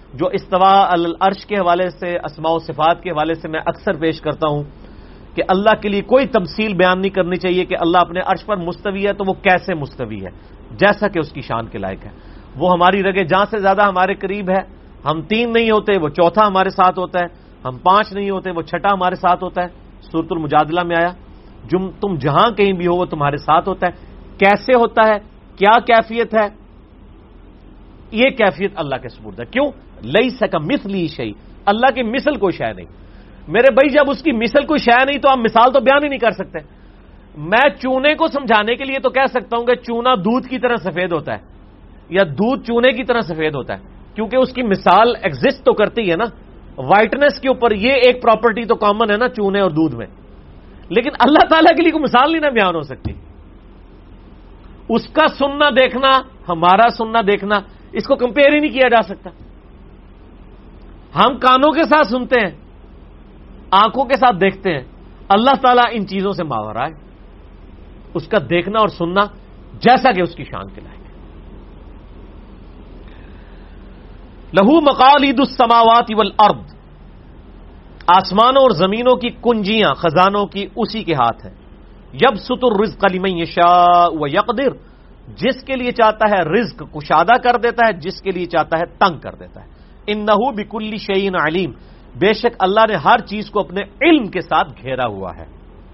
جو استوا علی العرش کے حوالے سے، اسماء و صفات کے حوالے سے میں اکثر پیش کرتا ہوں کہ اللہ کے لیے کوئی تمثیل بیان نہیں کرنی چاہیے کہ اللہ اپنے عرش پر مستوی ہے تو وہ کیسے مستوی ہے، جیسا کہ اس کی شان کے لائق ہے. وہ ہماری رگے جہاں سے زیادہ ہمارے قریب ہے. ہم تین نہیں ہوتے وہ چوتھا ہمارے ساتھ ہوتا ہے، ہم پانچ نہیں ہوتے وہ چھٹا ہمارے ساتھ ہوتا ہے. سورۃ المجادلہ میں آیا جم تم جہاں کہیں بھی ہو وہ تمہارے ساتھ ہوتا ہے. کیسے ہوتا ہے، کیا کیفیت ہے، یہ کیفیت اللہ کے سپرد ہے. کیوں؟ لیس کمثلہ شیء، اللہ کی مثل کوئی شے نہیں. میرے بھائی جب اس کی مثل کوئی شے نہیں تو آپ مثال تو بیان ہی نہیں کر سکتے. میں چونے کو سمجھانے کے لیے تو کہہ سکتا ہوں کہ چونا دودھ کی طرح سفید ہوتا ہے یا دودھ چونے کی طرح سفید ہوتا ہے، کیونکہ اس کی مثال ایگزسٹ تو کرتی ہے نا. وائٹنس کے اوپر یہ ایک پراپرٹی تو کامن ہے نا چونے اور دودھ میں، لیکن اللہ تعالیٰ کے لیے کوئی مثال نہیں نا بیان ہو سکتی. اس کا سننا دیکھنا، ہمارا سننا دیکھنا، اس کو کمپیئر ہی نہیں کیا جا سکتا. ہم کانوں کے ساتھ سنتے ہیں، آنکھوں کے ساتھ دیکھتے ہیں، اللہ تعالیٰ ان چیزوں سے ماورا ہے. اس کا دیکھنا اور سننا جیسا کہ اس کی شان کے لائق ہے. لہو مقالید السماوات والارض، آسمانوں اور زمینوں کی کنجیاں، خزانوں کی اسی کے ہاتھ ہیں. یبسط الرزق لمن یشاء ویقدر، جس کے لیے چاہتا ہے رزق کشادہ کر دیتا ہے، جس کے لیے چاہتا ہے تنگ کر دیتا ہے. انہ بکل شیء علیم، بے شک اللہ نے ہر چیز کو اپنے علم کے ساتھ گھیرا ہوا ہے.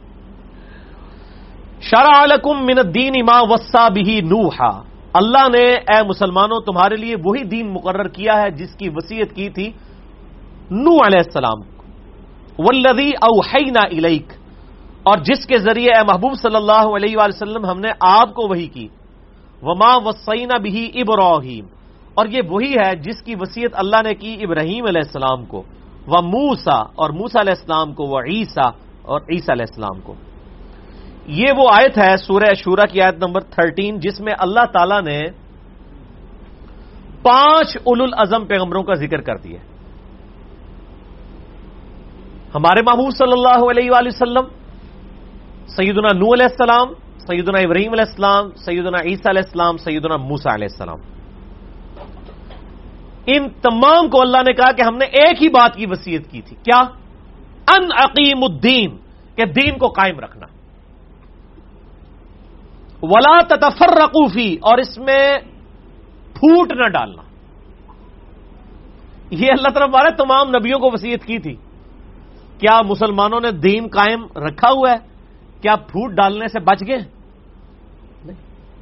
شرع لکم من الدین ما وصى به نوحا، اللہ نے اے مسلمانوں تمہارے لیے وہی دین مقرر کیا ہے جس کی وصیت کی تھی نوح علیہ السلام کو. والذی اوحینا الیک، اور جس کے ذریعے اے محبوب صلی اللہ علیہ وآلہ وسلم ہم نے آپ کو وحی کی. وما وصینا به ابراہیم، اور یہ وہی ہے جس کی وصیت اللہ نے کی ابراہیم علیہ السلام کو. وموسیٰ، اور موسیٰ علیہ السلام کو. وعیسیٰ، اور عیسیٰ علیہ السلام کو. یہ وہ آیت ہے سورہ شورى کی آیت نمبر تھرٹین جس میں اللہ تعالیٰ نے پانچ اولو العزم پیغمبروں کا ذکر کر دیا. ہمارے محبوب صلی اللہ علیہ وآلہ وسلم، سیدنا نوح علیہ السلام، سیدنا ابراہیم علیہ السلام، سیدنا عیسیٰ علیہ السلام، سیدنا موسیٰ علیہ السلام. ان تمام کو اللہ نے کہا کہ ہم نے ایک ہی بات کی وصیت کی تھی. کیا؟ ان اقیم الدین، کہ دین کو قائم رکھنا. ولا تتفرقوا فی، اور اس میں پھوٹ نہ ڈالنا. یہ اللہ تعالیٰ ہمارے تمام نبیوں کو وصیت کی تھی. کیا مسلمانوں نے دین قائم رکھا ہوا ہے؟ کیا پھوٹ ڈالنے سے بچ گئے؟ نہیں.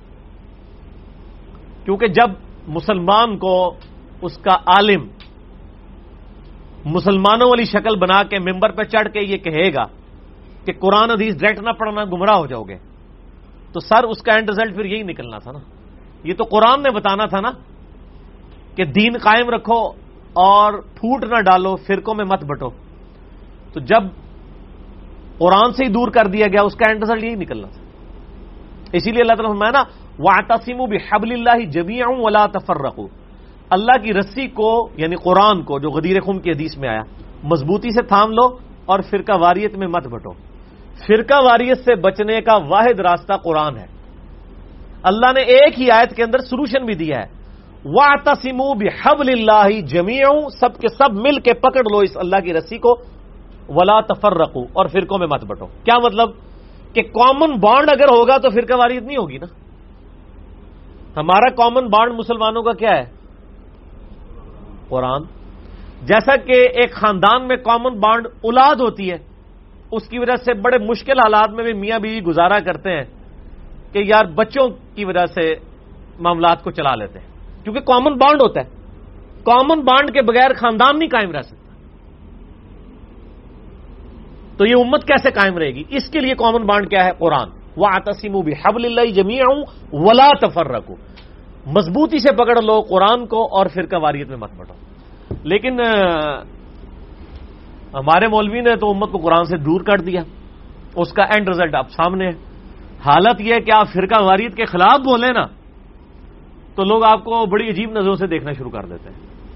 کیونکہ جب مسلمان کو اس کا عالم مسلمانوں والی شکل بنا کے ممبر پہ چڑھ کے یہ کہے گا کہ قرآن حدیث ڈائریکٹ نہ پڑھنا گمراہ ہو جاؤ گے، تو سر اس کا اینڈ رزلٹ پھر یہی نکلنا تھا نا. یہ تو قرآن نے بتانا تھا نا کہ دین قائم رکھو اور پھوٹ نہ ڈالو، فرقوں میں مت بٹو. تو جب قرآن سے ہی دور کر دیا گیا اس کا اینڈ رزلٹ یہی نکلنا تھا. اسی لیے اللہ تعالیٰ فرمایا نا وَاعْتَصِمُوا بِحَبْلِ اللَّهِ جَمِيعًا وَلَا تَفَرَّقُوا، اللہ کی رسی کو یعنی قرآن کو جو غدیر خم کی حدیث میں آیا مضبوطی سے تھام لو اور فرقہ واریت میں مت بٹو. فرقہ واریت سے بچنے کا واحد راستہ قرآن ہے. اللہ نے ایک ہی آیت کے اندر سولوشن بھی دیا ہے، وَاعْتَصِمُوا بِحَبْلِ اللَّهِ جَمِيعًا، سب کے سب مل کے پکڑ لو اس اللہ کی رسی کو، وَلَا تَفَرَّقُوا، اور فرقوں میں مت بٹو. کیا مطلب؟ کہ کامن بانڈ اگر ہوگا تو فرقہ واریت نہیں ہوگی نا. ہمارا کامن بانڈ مسلمانوں کا کیا ہے؟ قرآن. جیسا کہ ایک خاندان میں کامن بانڈ اولاد ہوتی ہے، اس کی وجہ سے بڑے مشکل حالات میں بھی میاں بیوی گزارا کرتے ہیں کہ یار بچوں کی وجہ سے معاملات کو چلا لیتے ہیں، کیونکہ کامن بانڈ ہوتا ہے. کامن بانڈ کے بغیر خاندان نہیں قائم رہ سکتا. تو یہ امت کیسے قائم رہے گی؟ اس کے لیے کامن بانڈ کیا ہے؟ قرآن. وَاعْتَصِمُوا بِحَبْلِ اللَّهِ جَمِيعًا وَلَا تَفَرَّقُوا، مضبوطی سے پکڑ لو قرآن کو اور فرقہ واریت میں مت بٹو. لیکن ہمارے مولوی نے تو امت کو قرآن سے دور کر دیا. اس کا اینڈ رزلٹ اب سامنے ہے. حالت یہ ہے کہ آپ فرقہ واریت کے خلاف بولیں نا تو لوگ آپ کو بڑی عجیب نظروں سے دیکھنا شروع کر دیتے ہیں.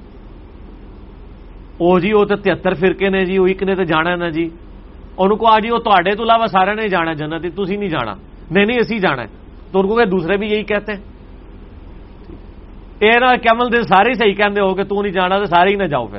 او جی وہ تو تہتر فرقے نے جی، وہ ایک نے تو جانا ہے نا جی، ان کو آ جی وہ تواڈے تو علاوہ سارے نے جانا جنت، تسی نہیں جانا. نہیں نہیں اسی جانا ہے. تو ان کو کہ دوسرے بھی یہی کہتے ہیں. یہ نہ کیمل دے سارے ہی صحیح کہندے ہو کہ تو نہیں جانا تو سارے ہی نہ جاؤ پھر.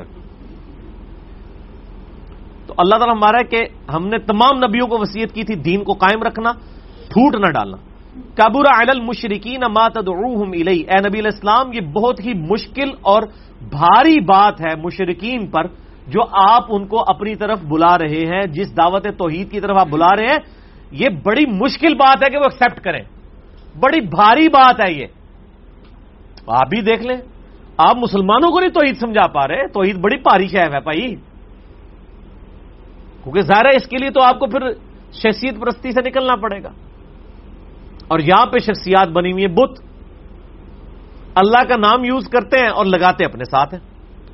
تو اللہ تعالیٰ ہمارا ہے کہ ہم نے تمام نبیوں کو وصیت کی تھی دین کو قائم رکھنا، پھوٹ نہ ڈالنا. کبر علی المشرکین ما تدعوہم الیہ، اے نبی علیہ السلام یہ بہت ہی مشکل اور بھاری بات ہے مشرکین پر جو آپ ان کو اپنی طرف بلا رہے ہیں، جس دعوت توحید کی طرف آپ بلا رہے ہیں یہ بڑی مشکل بات ہے کہ وہ ایکسپٹ کریں، بڑی بھاری بات ہے. یہ آپ بھی دیکھ لیں، آپ مسلمانوں کو نہیں توحید سمجھا پا رہے، توحید بڑی بھاری شے ہے بھائی، کیونکہ ظاہر ہے اس کے لیے تو آپ کو پھر شخصیت پرستی سے نکلنا پڑے گا. اور یہاں پہ شخصیات بنی ہوئی ہے بت، اللہ کا نام یوز کرتے ہیں اور لگاتے اپنے ساتھ ہیں.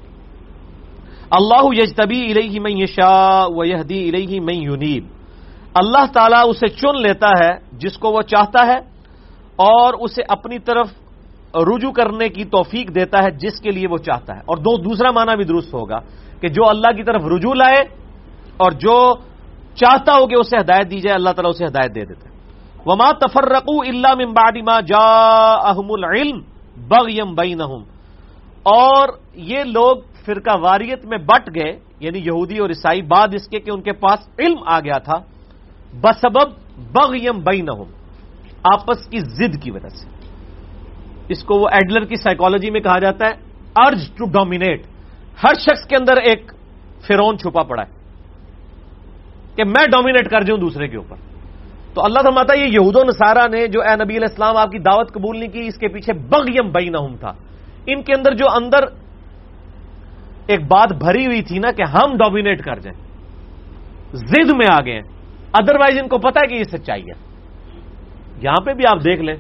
اللہ یجتبی الیہ من یشاء ویہدی الیہ من ینیب، اللہ تعالیٰ اسے چن لیتا ہے جس کو وہ چاہتا ہے اور اسے اپنی طرف رجوع کرنے کی توفیق دیتا ہے جس کے لیے وہ چاہتا ہے. اور دو دوسرا معنی بھی درست ہوگا کہ جو اللہ کی طرف رجوع لائے اور جو چاہتا ہو کہ اسے ہدایت دی جائے اللہ تعالیٰ اسے ہدایت دے دیتا ہے. وما تفرقوا الا من بعد ما جاءهم العلم بغیا بینہم، اور یہ لوگ فرقہ واریت میں بٹ گئے یعنی یہودی اور عیسائی بعد اس کے کہ ان کے پاس علم آ گیا تھا، بسبب بغیا بینہم، آپس کی ضد کی وجہ سے. اس کو وہ ایڈلر کی سائیکالوجی میں کہا جاتا ہے ارج ٹو ڈومینیٹ. ہر شخص کے اندر ایک فرعون چھپا پڑا ہے کہ میں ڈومینیٹ کر جاؤں دوسرے کے اوپر. تو اللہ فرماتا ہے یہ یہود و نصارہ نے جو اے نبی علیہ السلام آپ کی دعوت قبول نہیں کی، اس کے پیچھے بغیم بینہم تھا. ان کے اندر جو اندر ایک بات بھری ہوئی تھی نا کہ ہم ڈومینیٹ کر جائیں، ضد میں آ گئے ہیں، ادروائز ان کو پتا ہے کہ یہ سچائی ہے. یہاں پہ بھی آپ دیکھ لیں،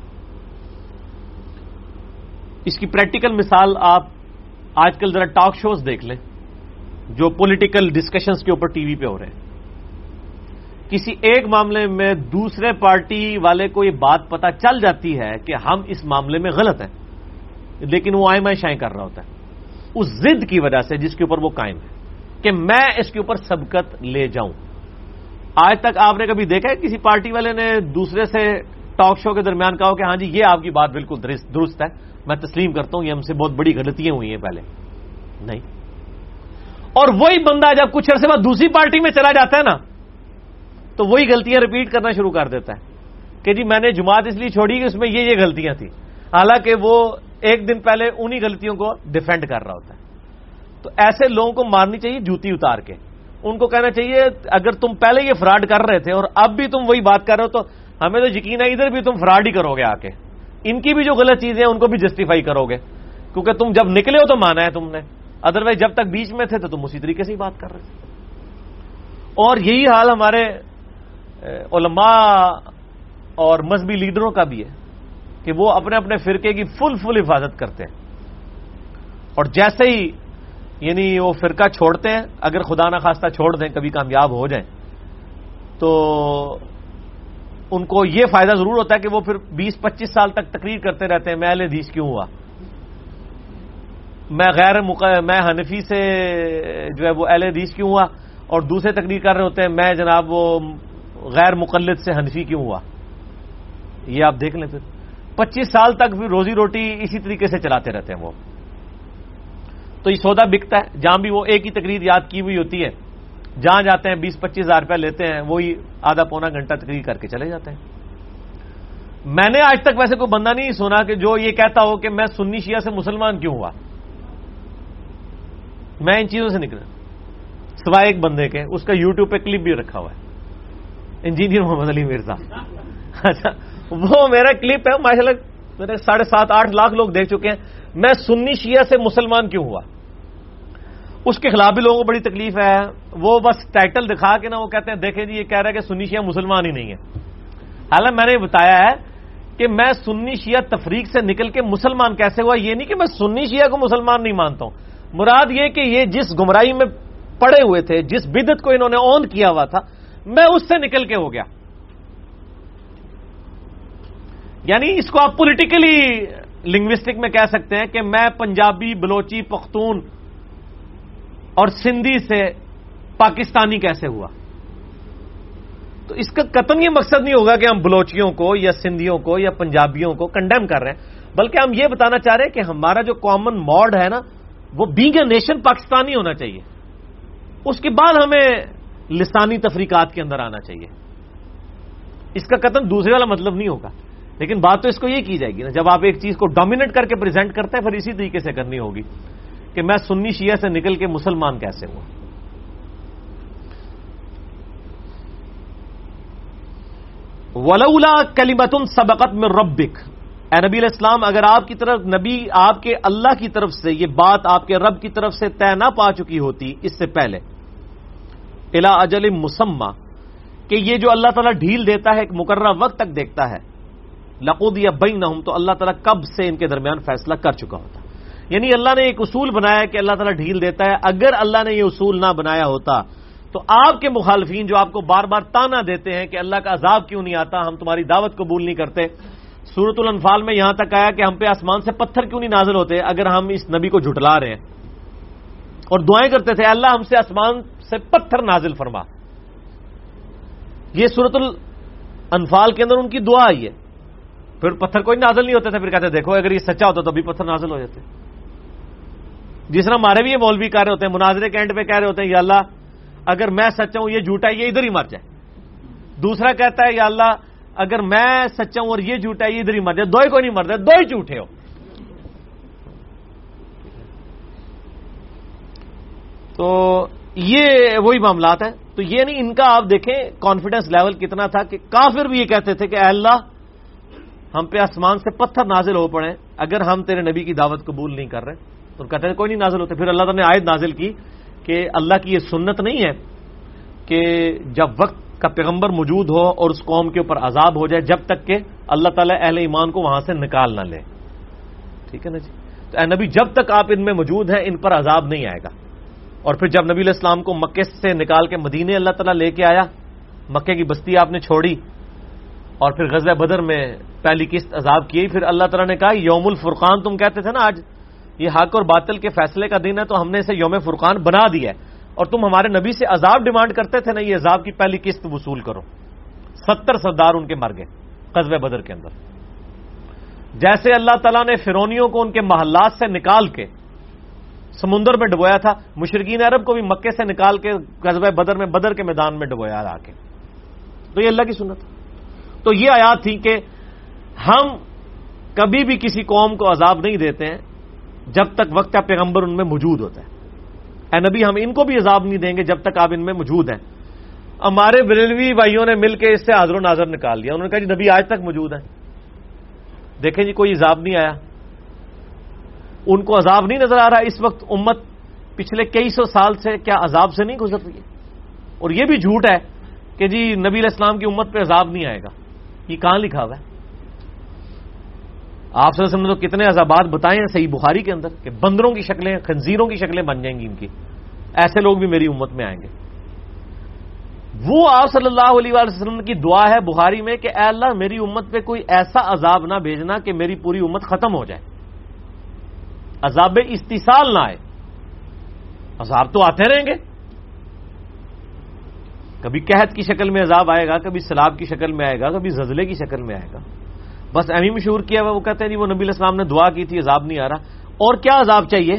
اس کی پریکٹیکل مثال آپ آج کل ذرا ٹاک شوز دیکھ لیں جو پولیٹیکل ڈسکشنز کے اوپر ٹی وی پہ ہو رہے ہیں. کسی ایک معاملے میں دوسرے پارٹی والے کو یہ بات پتا چل جاتی ہے کہ ہم اس معاملے میں غلط ہیں، لیکن وہ آئیں مائیں شائیں کر رہا ہوتا ہے اس ضد کی وجہ سے جس کے اوپر وہ قائم ہے کہ میں اس کے اوپر سبقت لے جاؤں. آج تک آپ نے کبھی دیکھا ہے کسی پارٹی والے نے دوسرے سے ٹاک شو کے درمیان کہا کہ ہاں جی یہ آپ کی بات بالکل درست ہے، میں تسلیم کرتا ہوں یہ ہم سے بہت بڑی غلطیاں ہوئی ہیں پہلے؟ نہیں. اور وہی بندہ جب کچھ عرصے بعد دوسری پارٹی میں چلا جاتا ہے نا تو وہی غلطیاں ریپیٹ کرنا شروع کر دیتا ہے کہ جی میں نے جماعت اس لیے چھوڑی کہ اس میں یہ یہ غلطیاں تھیں، حالانکہ وہ ایک دن پہلے انہی غلطیوں کو ڈیفینڈ کر رہا ہوتا ہے. تو ایسے لوگوں کو مارنی چاہیے جوتی اتار کے. ان کو کہنا چاہیے اگر تم پہلے یہ فراڈ کر رہے تھے اور اب بھی تم وہی بات کر رہے ہو تو ہمیں تو یقین ہے ادھر بھی تم فراڈ ہی کرو گے آ کے، ان کی بھی جو غلط چیزیں ہیں ان کو بھی جسٹیفائی کرو گے، کیونکہ تم جب نکلے ہو تو مانا ہے تم نے، ادروائز جب تک بیچ میں تھے تو تم اسی طریقے سے ہی بات کر رہے تھے. اور یہی حال ہمارے علماء اور مذہبی لیڈروں کا بھی ہے کہ وہ اپنے اپنے فرقے کی فل فل حفاظت کرتے ہیں، اور جیسے ہی یعنی وہ فرقہ چھوڑتے ہیں، اگر خدا نہ خواستہ چھوڑ دیں کبھی کامیاب ہو جائیں تو ان کو یہ فائدہ ضرور ہوتا ہے کہ وہ پھر بیس پچیس سال تک تقریر کرتے رہتے ہیں میں اہل حدیث کیوں ہوا، میں غیر مق... میں حنفی سے جو ہے وہ اہل حدیث کیوں ہوا، اور دوسرے تقریر کر رہے ہوتے ہیں میں جناب وہ غیر مقلد سے حنفی کیوں ہوا. یہ آپ دیکھ لیں پھر پچیس سال تک پھر روزی روٹی اسی طریقے سے چلاتے رہتے ہیں وہ. تو یہ سودا بکتا ہے، جہاں بھی وہ ایک ہی تقریر یاد کی ہوئی ہوتی ہے جہاں جاتے ہیں بیس پچیس ہزار روپیہ لیتے ہیں، وہی آدھا پونا گھنٹہ تقریر کر کے چلے جاتے ہیں. میں نے آج تک ویسے کوئی بندہ نہیں سنا کہ جو یہ کہتا ہو کہ میں سنی شیعہ سے مسلمان کیوں ہوا. میں ان چیزوں سے نکلا سوائے ایک بندے کے، اس کا یوٹیوب پہ کلپ بھی رکھا ہوا ہے، انجینئر محمد علی مرزا. اچھا وہ میرا کلپ ہے ماشاء اللہ میرے ساڑھے سات آٹھ لاکھ لوگ دیکھ چکے ہیں، میں سنی شیعہ سے مسلمان کیوں ہوا. اس کے خلاف بھی لوگوں کو بڑی تکلیف ہے، وہ بس ٹائٹل دکھا کے نا وہ کہتے ہیں دیکھیں جی یہ کہہ رہا ہے کہ سنی شیعہ مسلمان ہی نہیں ہے. حالانکہ میں نے بتایا ہے کہ میں سنی شیعہ تفریق سے نکل کے مسلمان کیسے ہوا. یہ نہیں کہ میں سنی شیعہ کو مسلمان نہیں مانتا ہوں، مراد یہ کہ یہ جس گمراہی میں پڑے ہوئے تھے، جس بدعت کو انہوں نے اون کیا ہوا تھا، میں اس سے نکل کے ہو گیا. یعنی اس کو آپ پولیٹیکلی لنگوسٹک میں کہہ سکتے ہیں کہ میں پنجابی، بلوچی، پختون اور سندھی سے پاکستانی کیسے ہوا. تو اس کا قطعاً یہ مقصد نہیں ہوگا کہ ہم بلوچیوں کو یا سندھیوں کو یا پنجابیوں کو کنڈیم کر رہے ہیں، بلکہ ہم یہ بتانا چاہ رہے ہیں کہ ہمارا جو کامن موڈ ہے نا وہ بینگ اے نیشن پاکستانی ہونا چاہیے. اس کے بعد ہمیں لسانی تفریقات کے اندر آنا چاہیے. اس کا قطعاً دوسرے والا مطلب نہیں ہوگا، لیکن بات تو اس کو یہ کی جائے گی نا، جب آپ ایک چیز کو ڈومینیٹ کر کے پریزنٹ کرتے ہیں پھر اسی طریقے سے کرنی ہوگی کہ میں سنی شیعہ سے نکل کے مسلمان کیسے ہوں. وَلَوْلَا كَلِمَةٌ سَبَقَتْ مِن رَبِّكَ، اے نبی علیہ السلام اگر آپ کی طرف نبی آپ کے اللہ کی طرف سے یہ بات آپ کے رب کی طرف سے طے نہ پا چکی ہوتی اس سے پہلے، اِلَىٰ أَجَلٍ مُّسَمًّى، کہ یہ جو اللہ تعالیٰ ڈھیل دیتا ہے ایک مقررہ وقت تک دیکھتا ہے، لَقُضِيَ بَيْنَهُمْ، تو اللہ تعالیٰ کب سے ان کے درمیان فیصلہ کر چکا ہوتا. یعنی اللہ نے ایک اصول بنایا کہ اللہ تعالیٰ ڈھیل دیتا ہے. اگر اللہ نے یہ اصول نہ بنایا ہوتا تو آپ کے مخالفین جو آپ کو بار بار تانا دیتے ہیں کہ اللہ کا عذاب کیوں نہیں آتا، ہم تمہاری دعوت قبول نہیں کرتے، سورۃ الانفال میں یہاں تک آیا کہ ہم پہ آسمان سے پتھر کیوں نہیں نازل ہوتے اگر ہم اس نبی کو جھٹلا رہے ہیں، اور دعائیں کرتے تھے اللہ ہم سے آسمان سے پتھر نازل فرما. یہ سورۃ الانفال کے اندر ان کی دعا آئی ہے. پھر پتھر کوئی نازل نہیں ہوتے تھے، پھر کہتے دیکھو اگر یہ سچا ہوتا تو بھی پتھر نازل ہو جاتے. جس طرح ہمارے بھی یہ مولوی کہہ رہے ہوتے ہیں، مناظرے کے اینڈ پہ کہہ رہے ہوتے ہیں یا اللہ اگر میں سچا ہوں یہ جھوٹا ہے یہ ادھر ہی مر جائے. دوسرا کہتا ہے یا اللہ اگر میں سچا ہوں اور یہ جھوٹا ہے یہ ادھر ہی مر جائے. دو ہی کوئی نہیں مرتا، دو ہی جھوٹے ہو. تو یہ وہی معاملات ہیں. تو یہ نہیں، ان کا آپ دیکھیں کانفیڈنس لیول کتنا تھا کہ کافر بھی یہ کہتے تھے کہ اے اللہ ہم پہ آسمان سے پتھر نازل ہو پڑے اگر ہم تیرے نبی کی دعوت قبول نہیں کر رہے. تو کہتے ہیں کوئی نہیں نازل ہوتے. پھر اللہ تعالیٰ نے آیت نازل کی کہ اللہ کی یہ سنت نہیں ہے کہ جب وقت کا پیغمبر موجود ہو اور اس قوم کے اوپر عذاب ہو جائے جب تک کہ اللہ تعالیٰ اہل ایمان کو وہاں سے نکال نہ لے. ٹھیک ہے نا جی. تو اے نبی جب تک آپ ان میں موجود ہیں ان پر عذاب نہیں آئے گا. اور پھر جب نبی علیہ السلام کو مکے سے نکال کے مدینے اللہ تعالیٰ لے کے آیا، مکے کی بستی آپ نے چھوڑی، اور پھر غزوہ بدر میں پہلی قسط عذاب کی. پھر اللہ تعالیٰ نے کہا یوم الفرقان، تم کہتے تھے نا آج یہ حق اور باطل کے فیصلے کا دن ہے تو ہم نے اسے یوم فرقان بنا دیا ہے، اور تم ہمارے نبی سے عذاب ڈیمانڈ کرتے تھے نا، یہ عذاب کی پہلی قسط وصول کرو. ستر سردار ان کے مر گئے غزوہ بدر کے اندر. جیسے اللہ تعالیٰ نے فرعونیوں کو ان کے محلات سے نکال کے سمندر میں ڈبویا تھا، مشرکین عرب کو بھی مکے سے نکال کے غزوہ بدر میں بدر کے میدان میں ڈبویا آ کے. تو یہ اللہ کی سنت. تو یہ آیات تھی کہ ہم کبھی بھی کسی قوم کو عذاب نہیں دیتے ہیں جب تک وقت کا پیغمبر ان میں موجود ہوتا ہے. اے نبی ہم ان کو بھی عذاب نہیں دیں گے جب تک آپ ان میں موجود ہیں. ہمارے بریلوی بھائیوں نے مل کے اس سے حاضر و ناظر نکال لیا. انہوں نے کہا جی نبی آج تک موجود ہیں، دیکھیں جی کوئی عذاب نہیں آیا. ان کو عذاب نہیں نظر آ رہا. اس وقت امت پچھلے کئی سو سال سے کیا عذاب سے نہیں گزر رہی ہے؟ اور یہ بھی جھوٹ ہے کہ جی نبی علیہ السلام کی امت پہ عذاب نہیں آئے گا. یہ کہاں لکھا ہوا ہے؟ آپ صلی اللہ علیہ وسلم نے تو کتنے عذابات بتائے ہیں صحیح بخاری کے اندر کہ بندروں کی شکلیں، خنزیروں کی شکلیں بن جائیں گی ان کی. ایسے لوگ بھی میری امت میں آئیں گے. وہ آپ صلی اللہ علیہ وسلم کی دعا ہے بخاری میں کہ اے اللہ میری امت پہ کوئی ایسا عذاب نہ بھیجنا کہ میری پوری امت ختم ہو جائے، عذاب استیصال نہ آئے. عذاب تو آتے رہیں گے، کبھی قحط کی شکل میں عذاب آئے گا، کبھی سیلاب کی شکل میں آئے گا، کبھی زلزلے کی شکل میں آئے گا. بس ایم مشہور کیا ہوا وہ کہتے ہیں جی وہ نبی علیہ السلام نے دعا کی تھی عذاب نہیں آ رہا. اور کیا عذاب چاہیے؟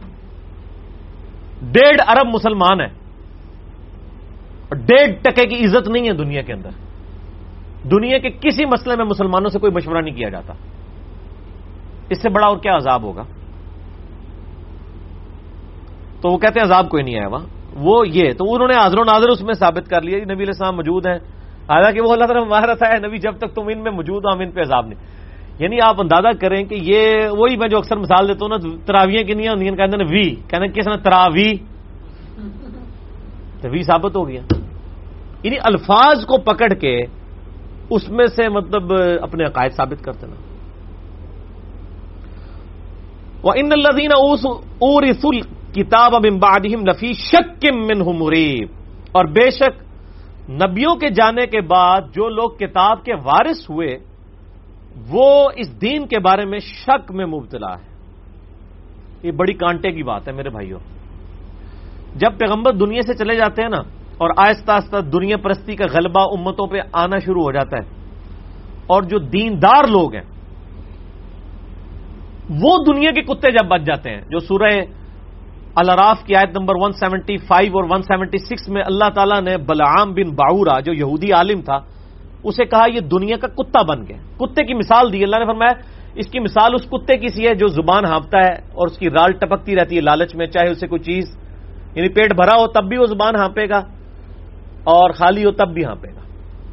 ڈیڑھ ارب مسلمان ہیں اور ڈیڑھ ٹکے کی عزت نہیں ہے دنیا کے اندر. دنیا کے کسی مسئلے میں مسلمانوں سے کوئی مشورہ نہیں کیا جاتا. اس سے بڑا اور کیا عذاب ہوگا؟ تو وہ کہتے ہیں عذاب کوئی نہیں آیا وہاں. وہ یہ تو انہوں نے حاضر و ناظر اس میں ثابت کر لیا نبی علیہ السلام موجود ہیں، حالانکہ وہ اللہ تعالیٰ ہمارا تھا ہے نبی جب تک تم ان میں موجود ہو ہم ان پہ عذاب نہیں. یعنی آپ اندازہ کریں کہ یہ وہی میں جو اکثر مثال دیتا ہوں نا تراویاں کی نہیں ہوتی کہتے ہیں وی کہتے ہیں کس نے تراوی تو وی ثابت ہو گیا. یعنی الفاظ کو پکڑ کے اس میں سے مطلب اپنے عقائد ثابت کرتے نا. وَإِنَّ الَّذِينَ أُورِثُوا الْكِتَابَ مِن بَعْدِهِمْ لَفِي شَكٍّ مِّنْهُ مُرِيبٍ، اور بے شک نبیوں کے جانے کے بعد جو لوگ کتاب کے وارث ہوئے وہ اس دین کے بارے میں شک میں مبتلا ہے. یہ بڑی کانٹے کی بات ہے میرے بھائیوں. جب پیغمبر دنیا سے چلے جاتے ہیں نا اور آہستہ آہستہ دنیا پرستی کا غلبہ امتوں پہ آنا شروع ہو جاتا ہے، اور جو دیندار لوگ ہیں وہ دنیا کے کتے جب بچ جاتے ہیں، جو سورہ الاعراف کی آیت نمبر ایک سو پچہتر اور ایک سو چھہتر میں اللہ تعالیٰ نے بلعام بن باعورہ جو یہودی عالم تھا اسے کہا یہ دنیا کا کتا بن گیا. کتے کی مثال دی. اللہ نے فرمایا اس کی مثال اس کتے کی سی ہے جو زبان ہانپتا ہے اور اس کی رال ٹپکتی رہتی ہے لالچ میں، چاہے اسے کوئی چیز یعنی پیٹ بھرا ہو تب بھی وہ زبان ہانپے گا اور خالی ہو تب بھی ہانپے گا.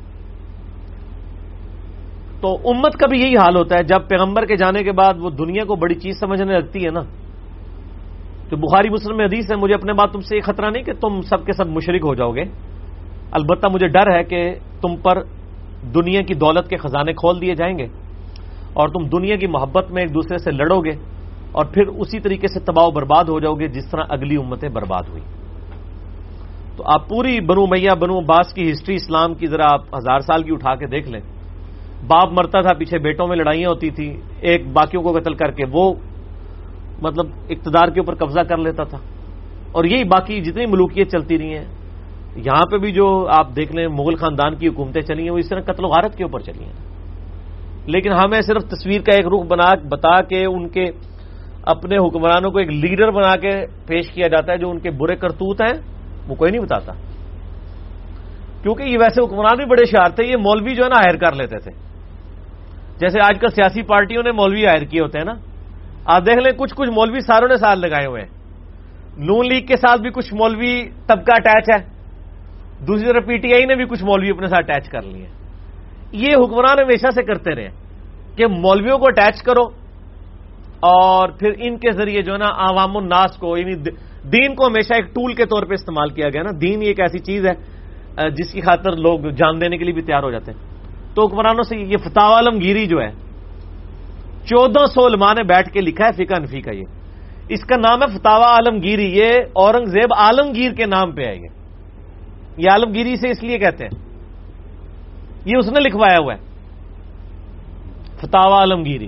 تو امت کا بھی یہی حال ہوتا ہے جب پیغمبر کے جانے کے بعد وہ دنیا کو بڑی چیز سمجھنے لگتی ہے نا. تو بخاری مسلم میں حدیث ہے، مجھے اپنے بات تم سے یہ خطرہ نہیں کہ تم سب کے سب مشرک ہو جاؤ گے، البتہ مجھے ڈر ہے کہ تم پر دنیا کی دولت کے خزانے کھول دیے جائیں گے اور تم دنیا کی محبت میں ایک دوسرے سے لڑو گے اور پھر اسی طریقے سے تباہ و برباد ہو جاؤ گے جس طرح اگلی امتیں برباد ہوئی. تو آپ پوری بنو امیہ بنو عباس کی ہسٹری اسلام کی ذرا آپ ہزار سال کی اٹھا کے دیکھ لیں. باپ مرتا تھا، پیچھے بیٹوں میں لڑائیاں ہوتی تھی، ایک باقیوں کو قتل کر کے وہ مطلب اقتدار کے اوپر قبضہ کر لیتا تھا. اور یہی باقی جتنی ملوکیت چلتی رہی ہیں، یہاں پہ بھی جو آپ دیکھ لیں مغل خاندان کی حکومتیں چلی ہیں وہ اس طرح قتل و غارت کے اوپر چلی ہیں. لیکن ہمیں صرف تصویر کا ایک رخ بنا بتا کے ان کے اپنے حکمرانوں کو ایک لیڈر بنا کے پیش کیا جاتا ہے. جو ان کے برے کرتوت ہیں وہ کوئی نہیں بتاتا، کیونکہ یہ ویسے حکمران بھی بڑے شعار تھے. یہ مولوی جو ہے نا ہائر کر لیتے تھے، جیسے آج کل سیاسی پارٹیوں نے مولوی ہائر کیے ہوتے ہیں نا. آپ دیکھ لیں کچھ کچھ مولوی ساروں نے ساتھ لگائے ہوئے ہیں. نون لیگ کے ساتھ بھی کچھ مولوی طبقہ اٹیچ ہے، دوسری طرف پی ٹی آئی نے بھی کچھ مولوی اپنے ساتھ اٹیچ کر لیے. یہ حکمران ہمیشہ سے کرتے رہے کہ مولویوں کو اٹیچ کرو اور پھر ان کے ذریعے جو ہے نا عوام الناس کو، یعنی دین کو ہمیشہ ایک ٹول کے طور پہ استعمال کیا گیا نا. دین ایک ایسی چیز ہے جس کی خاطر لوگ جان دینے کے لیے بھی تیار ہو جاتے ہیں. تو حکمرانوں سے یہ فتاوی عالمگیری جو ہے چودہ سو علماء نے بیٹھ کے لکھا ہے فقہ حنفی کا. یہ اس کا نام ہے فتاوی عالمگیری. یہ اورنگزیب عالمگیر کے نام پہ ہے. یہ یہ عالمگیری سے اس لیے کہتے ہیں، یہ اس نے لکھوایا ہوا ہے فتاوی عالمگیری.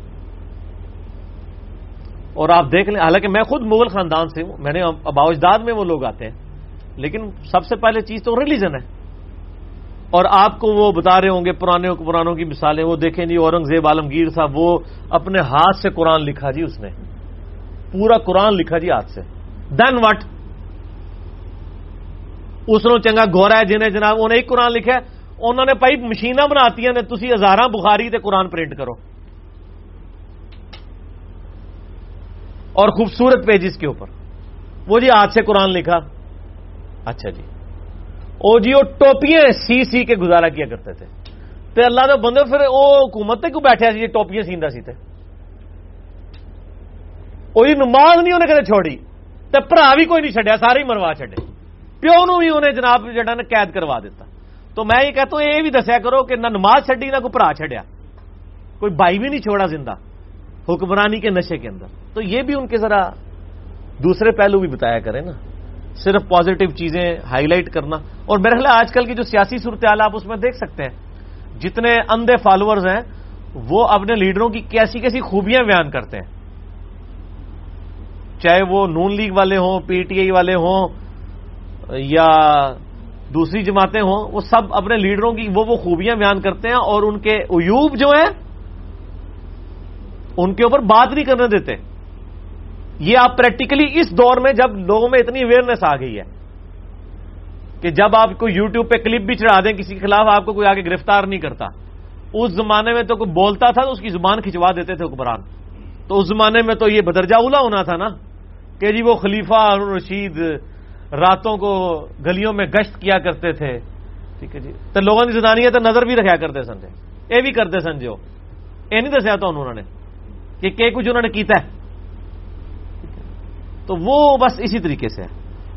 اور آپ دیکھ لیں، حالانکہ میں خود مغل خاندان سے ہوں، میں نے اباء و اجداد میں وہ لوگ آتے ہیں، لیکن سب سے پہلے چیز تو ریلیجن ہے. اور آپ کو وہ بتا رہے ہوں گے پرانے حکمرانوں کی مثالیں. وہ دیکھیں جی اورنگزیب عالمگیر تھا، وہ اپنے ہاتھ سے قرآن لکھا جی، اس نے پورا قرآن لکھا جی ہاتھ سے. Then what? اس نے چنگا گورا ہے جنہیں جناب انہیں ایک قرآن لکھا ہے. انہوں نے پائی مشیناں بناتی ہیں نے تسی ہزاراں بخاری تے قرآن پرنٹ کرو اور خوبصورت پیجز کے اوپر وہ جی ہاتھ سے قرآن لکھا. اچھا جی او جی وہ ٹوپیاں سی سی کے گزارا کیا کرتے تھے. تے اللہ دے بندے پھر وہ حکومت تے کیوں بیٹھے سی ٹوپیاں سیندا سی تے وہی نماز نہیں انہیں کدے چھوڑی تے بھرا بھی کوئی نہیں چھڈیا، سارے ہی مروا چھڈے. پیو نو بھی انہیں جناب جڑا نا قید کروا دیتا. تو میں یہ کہتا ہوں یہ بھی دسیا کرو کہ نہ نماز چھڈی نہ کوئی بھرا چھڈیا، کوئی بھائی بھی نہیں چھوڑا زندہ حکمرانی کے نشے کے اندر. تو یہ بھی ان کے ذرا دوسرے پہلو بھی بتایا کریں نا، صرف پازیٹو چیزیں ہائی لائٹ کرنا. اور میرے خیال آج کل کی جو سیاسی صورتحال آپ اس میں دیکھ سکتے ہیں، جتنے اندھے فالوورز ہیں وہ اپنے لیڈروں کی کیسی کیسی خوبیاں بیان کرتے ہیں، چاہے وہ نون لیگ والے ہوں، پی ٹی آئی والے ہوں یا دوسری جماعتیں ہوں، وہ سب اپنے لیڈروں کی وہ وہ خوبیاں بیان کرتے ہیں اور ان کے عیوب جو ہیں ان کے اوپر بات نہیں کرنے دیتے. یہ آپ پریکٹیکلی اس دور میں جب لوگوں میں اتنی اویئرنیس آ گئی ہے کہ جب آپ کو یوٹیوب پہ کلپ بھی چڑھا دیں کسی کے خلاف آپ کو کوئی آگے گرفتار نہیں کرتا. اس زمانے میں تو کوئی بولتا تھا تو اس کی زبان کھنچوا دیتے تھے حکمران. تو اس زمانے میں تو یہ بدرجہ اولا ہونا تھا نا کہ جی وہ خلیفہ ہارون رشید راتوں کو گلیوں میں گشت کیا کرتے تھے. ٹھیک ہے جی، تو لوگوں کی زدانیت نظر بھی رکھا کرتے سن جے یہ بھی کرتے سن جو یہ نہیں دسیا تو انہوں نے کہ کہ کچھ انہوں نے کیتا ہے. تو وہ بس اسی طریقے سے ہے.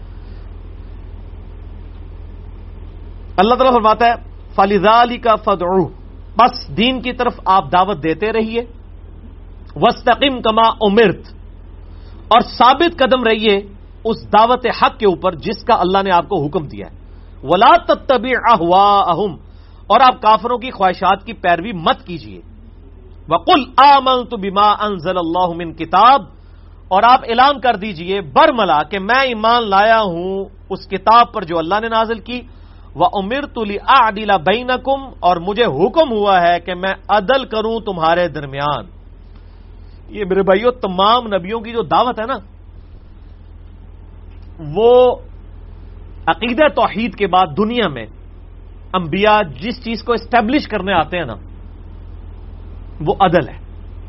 اللہ تعالیٰ فرماتا ہے فَلِذَٰلِكَ فَادْعُوهُ، بس دین کی طرف آپ دعوت دیتے رہیے، وَاسْتَقِمْ كَمَا أُمِرْتَ، اور ثابت قدم رہیے اس دعوت حق کے اوپر جس کا اللہ نے آپ کو حکم دیا ہے. وَلَا تَتَّبِعْ أَهْوَاءَهُمْ، اور آپ کافروں کی خواہشات کی پیروی مت کیجیے. وَقُلْ آمَنْتُ بِمَا أَنزَلَ اللَّهُ مِنْ کتاب، اور آپ اعلان کر دیجئے برملا کہ میں ایمان لایا ہوں اس کتاب پر جو اللہ نے نازل کی. وَأُمِرْتُ لِأَعْدِلَ بَيْنَكُمْ، اور مجھے حکم ہوا ہے کہ میں عدل کروں تمہارے درمیان. یہ میرے بھائیوں تمام نبیوں کی جو دعوت ہے نا، وہ عقیدہ توحید کے بعد دنیا میں انبیاء جس چیز کو اسٹیبلش کرنے آتے ہیں نا، وہ عدل ہے.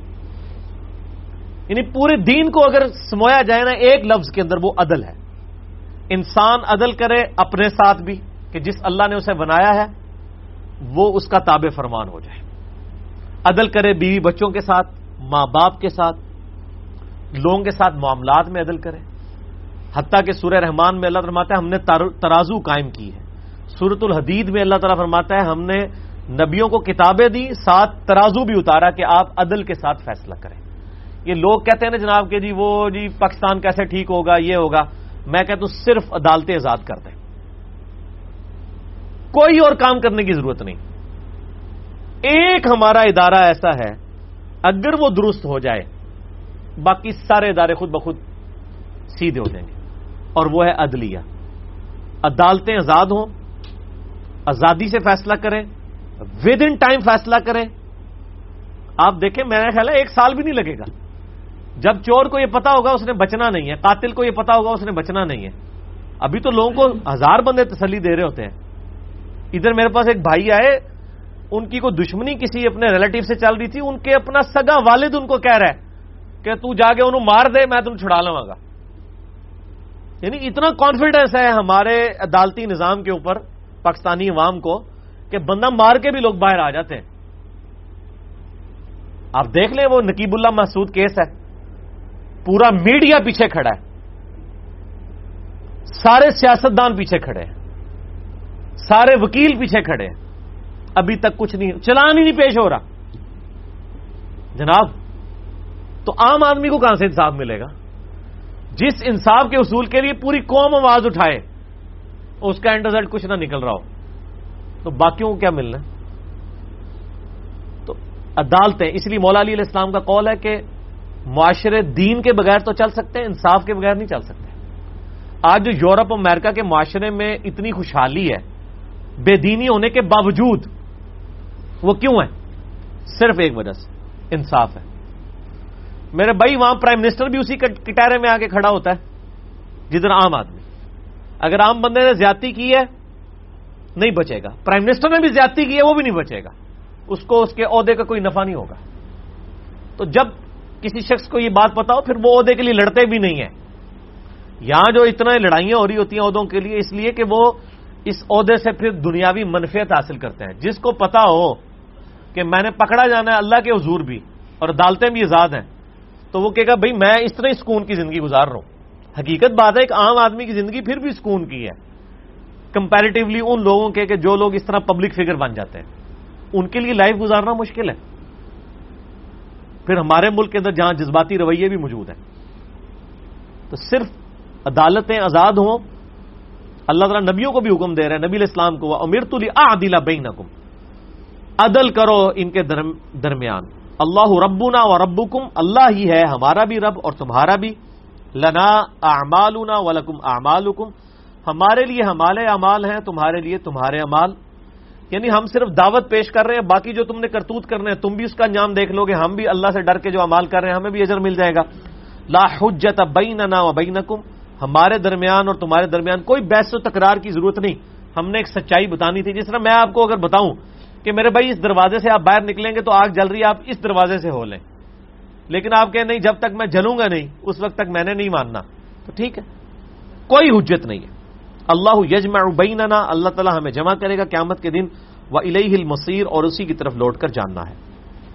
یعنی پورے دین کو اگر سمویا جائے نا ایک لفظ کے اندر، وہ عدل ہے. انسان عدل کرے اپنے ساتھ بھی کہ جس اللہ نے اسے بنایا ہے وہ اس کا تابع فرمان ہو جائے. عدل کرے بیوی بچوں کے ساتھ، ماں باپ کے ساتھ، لوگوں کے ساتھ معاملات میں عدل کرے. حتیٰ کہ سورہ رحمان میں اللہ تعالیٰ فرماتا ہے ہم نے ترازو قائم کی ہے. سورۃ الحدید میں اللہ تعالیٰ فرماتا ہے ہم نے نبیوں کو کتابیں دی، ساتھ ترازو بھی اتارا کہ آپ عدل کے ساتھ فیصلہ کریں. یہ لوگ کہتے ہیں نا جناب کہ جی وہ جی پاکستان کیسے ٹھیک ہوگا، یہ ہوگا. میں کہتا ہوں صرف عدالتیں آزاد کر دیں، کوئی اور کام کرنے کی ضرورت نہیں. ایک ہمارا ادارہ ایسا ہے اگر وہ درست ہو جائے باقی سارے ادارے خود بخود سیدھے ہو جائیں گے، اور وہ ہے عدلیہ. عدالتیں آزاد ہوں، آزادی سے فیصلہ کریں، ود ان ٹائم فیصلہ کریں. آپ دیکھیں میرا خیال ہے ایک سال بھی نہیں لگے گا. جب چور کو یہ پتا ہوگا اس نے بچنا نہیں ہے، قاتل کو یہ پتا ہوگا اس نے بچنا نہیں ہے. ابھی تو لوگوں کو ہزار بندے تسلی دے رہے ہوتے ہیں. ادھر میرے پاس ایک بھائی آئے، ان کی کوئی دشمنی کسی اپنے ریلیٹیو سے چل رہی تھی، ان کے اپنا سگا والد ان کو کہہ رہا ہے کہ تو جا کے انہوں مار دے، میں تم چھڑا لوں گا. یعنی اتنا کانفیڈنس ہے ہمارے عدالتی نظام کے اوپر پاکستانی عوام کو کہ بندہ مار کے بھی لوگ باہر آ جاتے ہیں. آپ دیکھ لیں وہ نقیب اللہ محسود کیس ہے، پورا میڈیا پیچھے کھڑا ہے، سارے سیاستدان پیچھے کھڑے ہیں، سارے وکیل پیچھے کھڑے ہیں، ابھی تک کچھ نہیں، چلان ہی نہیں پیش ہو رہا. جناب تو عام آدمی کو کہاں سے انصاف ملے گا؟ جس انصاف کے اصول کے لیے پوری قوم آواز اٹھائے اس کا اینڈ رزلٹ کچھ نہ نکل رہا ہو تو باقیوں کو کیا ملنا؟ تو عدالتیں، اس لیے مولا علی علیہ السلام کا قول ہے کہ معاشرے دین کے بغیر تو چل سکتے ہیں، انصاف کے بغیر نہیں چل سکتے. آج جو یورپ اور امریکہ کے معاشرے میں اتنی خوشحالی ہے بے دینی ہونے کے باوجود، وہ کیوں ہے؟ صرف ایک وجہ سے، انصاف ہے. میرے بھائی وہاں پرائم منسٹر بھی اسی کٹارے میں آ کے کھڑا ہوتا ہے جدھر عام آدمی. اگر عام بندے نے زیادتی کی ہے نہیں بچے گا، پرائم منسٹر نے بھی زیادتی کی ہے وہ بھی نہیں بچے گا، اس کو اس کے عہدے کا کوئی نفع نہیں ہوگا. تو جب کسی شخص کو یہ بات پتا ہو پھر وہ عہدے کے لیے لڑتے بھی نہیں ہیں. یہاں جو اتنا لڑائیاں ہو رہی ہوتی ہیں عہدوں کے لیے، اس لیے کہ وہ اس عہدے سے پھر دنیاوی منفعت حاصل کرتے ہیں. جس کو پتا ہو کہ میں نے پکڑا جانا ہے اللہ کے حضور بھی اور عدالتیں بھی آزاد ہیں تو وہ کہے گا بھائی میں اس طرح سکون کی زندگی گزار رہا ہوں. حقیقت بات ہے ایک عام آدمی کی زندگی پھر بھی سکون کی ہے کمپیریٹیولی ان لوگوں کے کہ جو لوگ اس طرح پبلک فگر بن جاتے ہیں. ان کے لیے لائف گزارنا مشکل ہے. پھر ہمارے ملک کے اندر جہاں جذباتی رویے بھی موجود ہیں. تو صرف عدالتیں آزاد ہوں. اللہ تعالیٰ نبیوں کو بھی حکم دے رہے ہیں، نبی علیہ السلام کو، امرت لاعدل بینکم، عدل کرو ان کے درمیان. اللہ ربنا و ربکم، اللہ ہی ہے ہمارا بھی رب اور تمہارا بھی. لنا اعمالنا ولکم اعمالکم، ہمارے لیے ہمارے اعمال ہیں، تمہارے لیے تمہارے اعمال. یعنی ہم صرف دعوت پیش کر رہے ہیں، باقی جو تم نے کرتوت کرنے ہیں تم بھی اس کا انجام دیکھ لو گے، ہم بھی اللہ سے ڈر کے جو اعمال کر رہے ہیں ہمیں بھی اجر مل جائے گا. لا حجت بیننا و بینکم، ہمارے درمیان اور تمہارے درمیان کوئی بحث و تکرار کی ضرورت نہیں. ہم نے ایک سچائی بتانی تھی. جس طرح میں آپ کو اگر بتاؤں کہ میرے بھائی اس دروازے سے آپ باہر نکلیں گے تو آگ جل رہی ہے، آپ اس دروازے سے ہو لیں، لیکن آپ کہیں نہیں جب تک میں جلوں گا نہیں اس وقت تک میں نے نہیں ماننا، تو ٹھیک ہے، کوئی حجت نہیں ہے. اللہ یجمع بیننا، اللہ تعالیٰ ہمیں جمع کرے گا قیامت کے دن. وإلیہ المصیر، اور اسی کی طرف لوٹ کر جاننا ہے.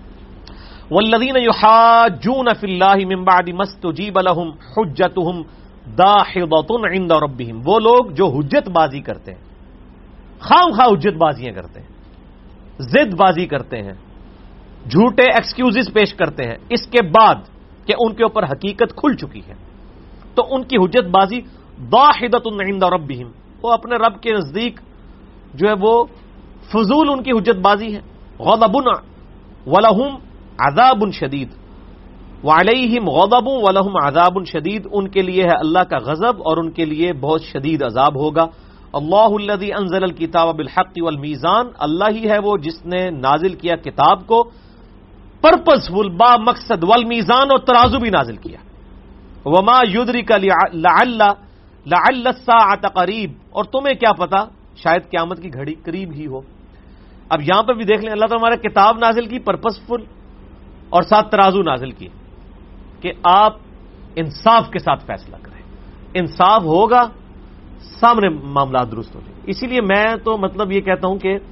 والذین یحاجون فی اللہ من بعد ما استجیب لهم حجتهم داحضۃ عند ربهم، وہ لوگ جو حجت بازی کرتے ہیں، خام خواہ حجت بازیاں کرتے ہیں، ضد بازی کرتے ہیں، جھوٹے ایکسکیوزز پیش کرتے ہیں اس کے بعد کہ ان کے اوپر حقیقت کھل چکی ہے، تو ان کی حجت بازی داحضۃ عند ربهم، وہ اپنے رب کے نزدیک جو ہے وہ فضول ان کی حجت بازی ہے. غضب ولہم عذاب شدید، وعلیہم غضب ولہم عذاب شدید، ان کے لیے ہے اللہ کا غضب اور ان کے لیے بہت شدید عذاب ہوگا. اللہ الذی انزل الکتاب بالحق والمیزان، اللہ ہی ہے وہ جس نے نازل کیا کتاب کو پرپزفل با مقصد والمیزان اور ترازو بھی نازل کیا. وما یدرک لعل لعل الساعۃ قریب، اور تمہیں کیا پتا شاید قیامت کی گھڑی قریب ہی ہو. اب یہاں پر بھی دیکھ لیں، اللہ تعالیٰ ہمارا کتاب نازل کی پرپزفل اور ساتھ ترازو نازل کی کہ آپ انصاف کے ساتھ فیصلہ کریں. انصاف ہوگا سامنے معاملات درست ہو جائیں. اسی لیے میں تو مطلب یہ کہتا ہوں کہ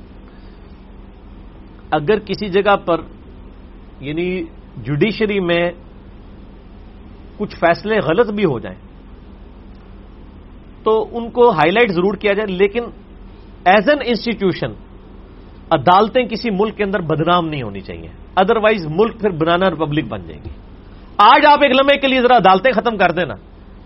اگر کسی جگہ پر یعنی جوڈیشری میں کچھ فیصلے غلط بھی ہو جائیں تو ان کو ہائی لائٹ ضرور کیا جائے، لیکن ایز این انسٹیٹیوشن عدالتیں کسی ملک کے اندر بدنام نہیں ہونی چاہیے، ادروائز ملک پھر بنانا ریپبلک بن جائے گی. آج آپ ایک لمحے کے لیے ذرا عدالتیں ختم کر دینا،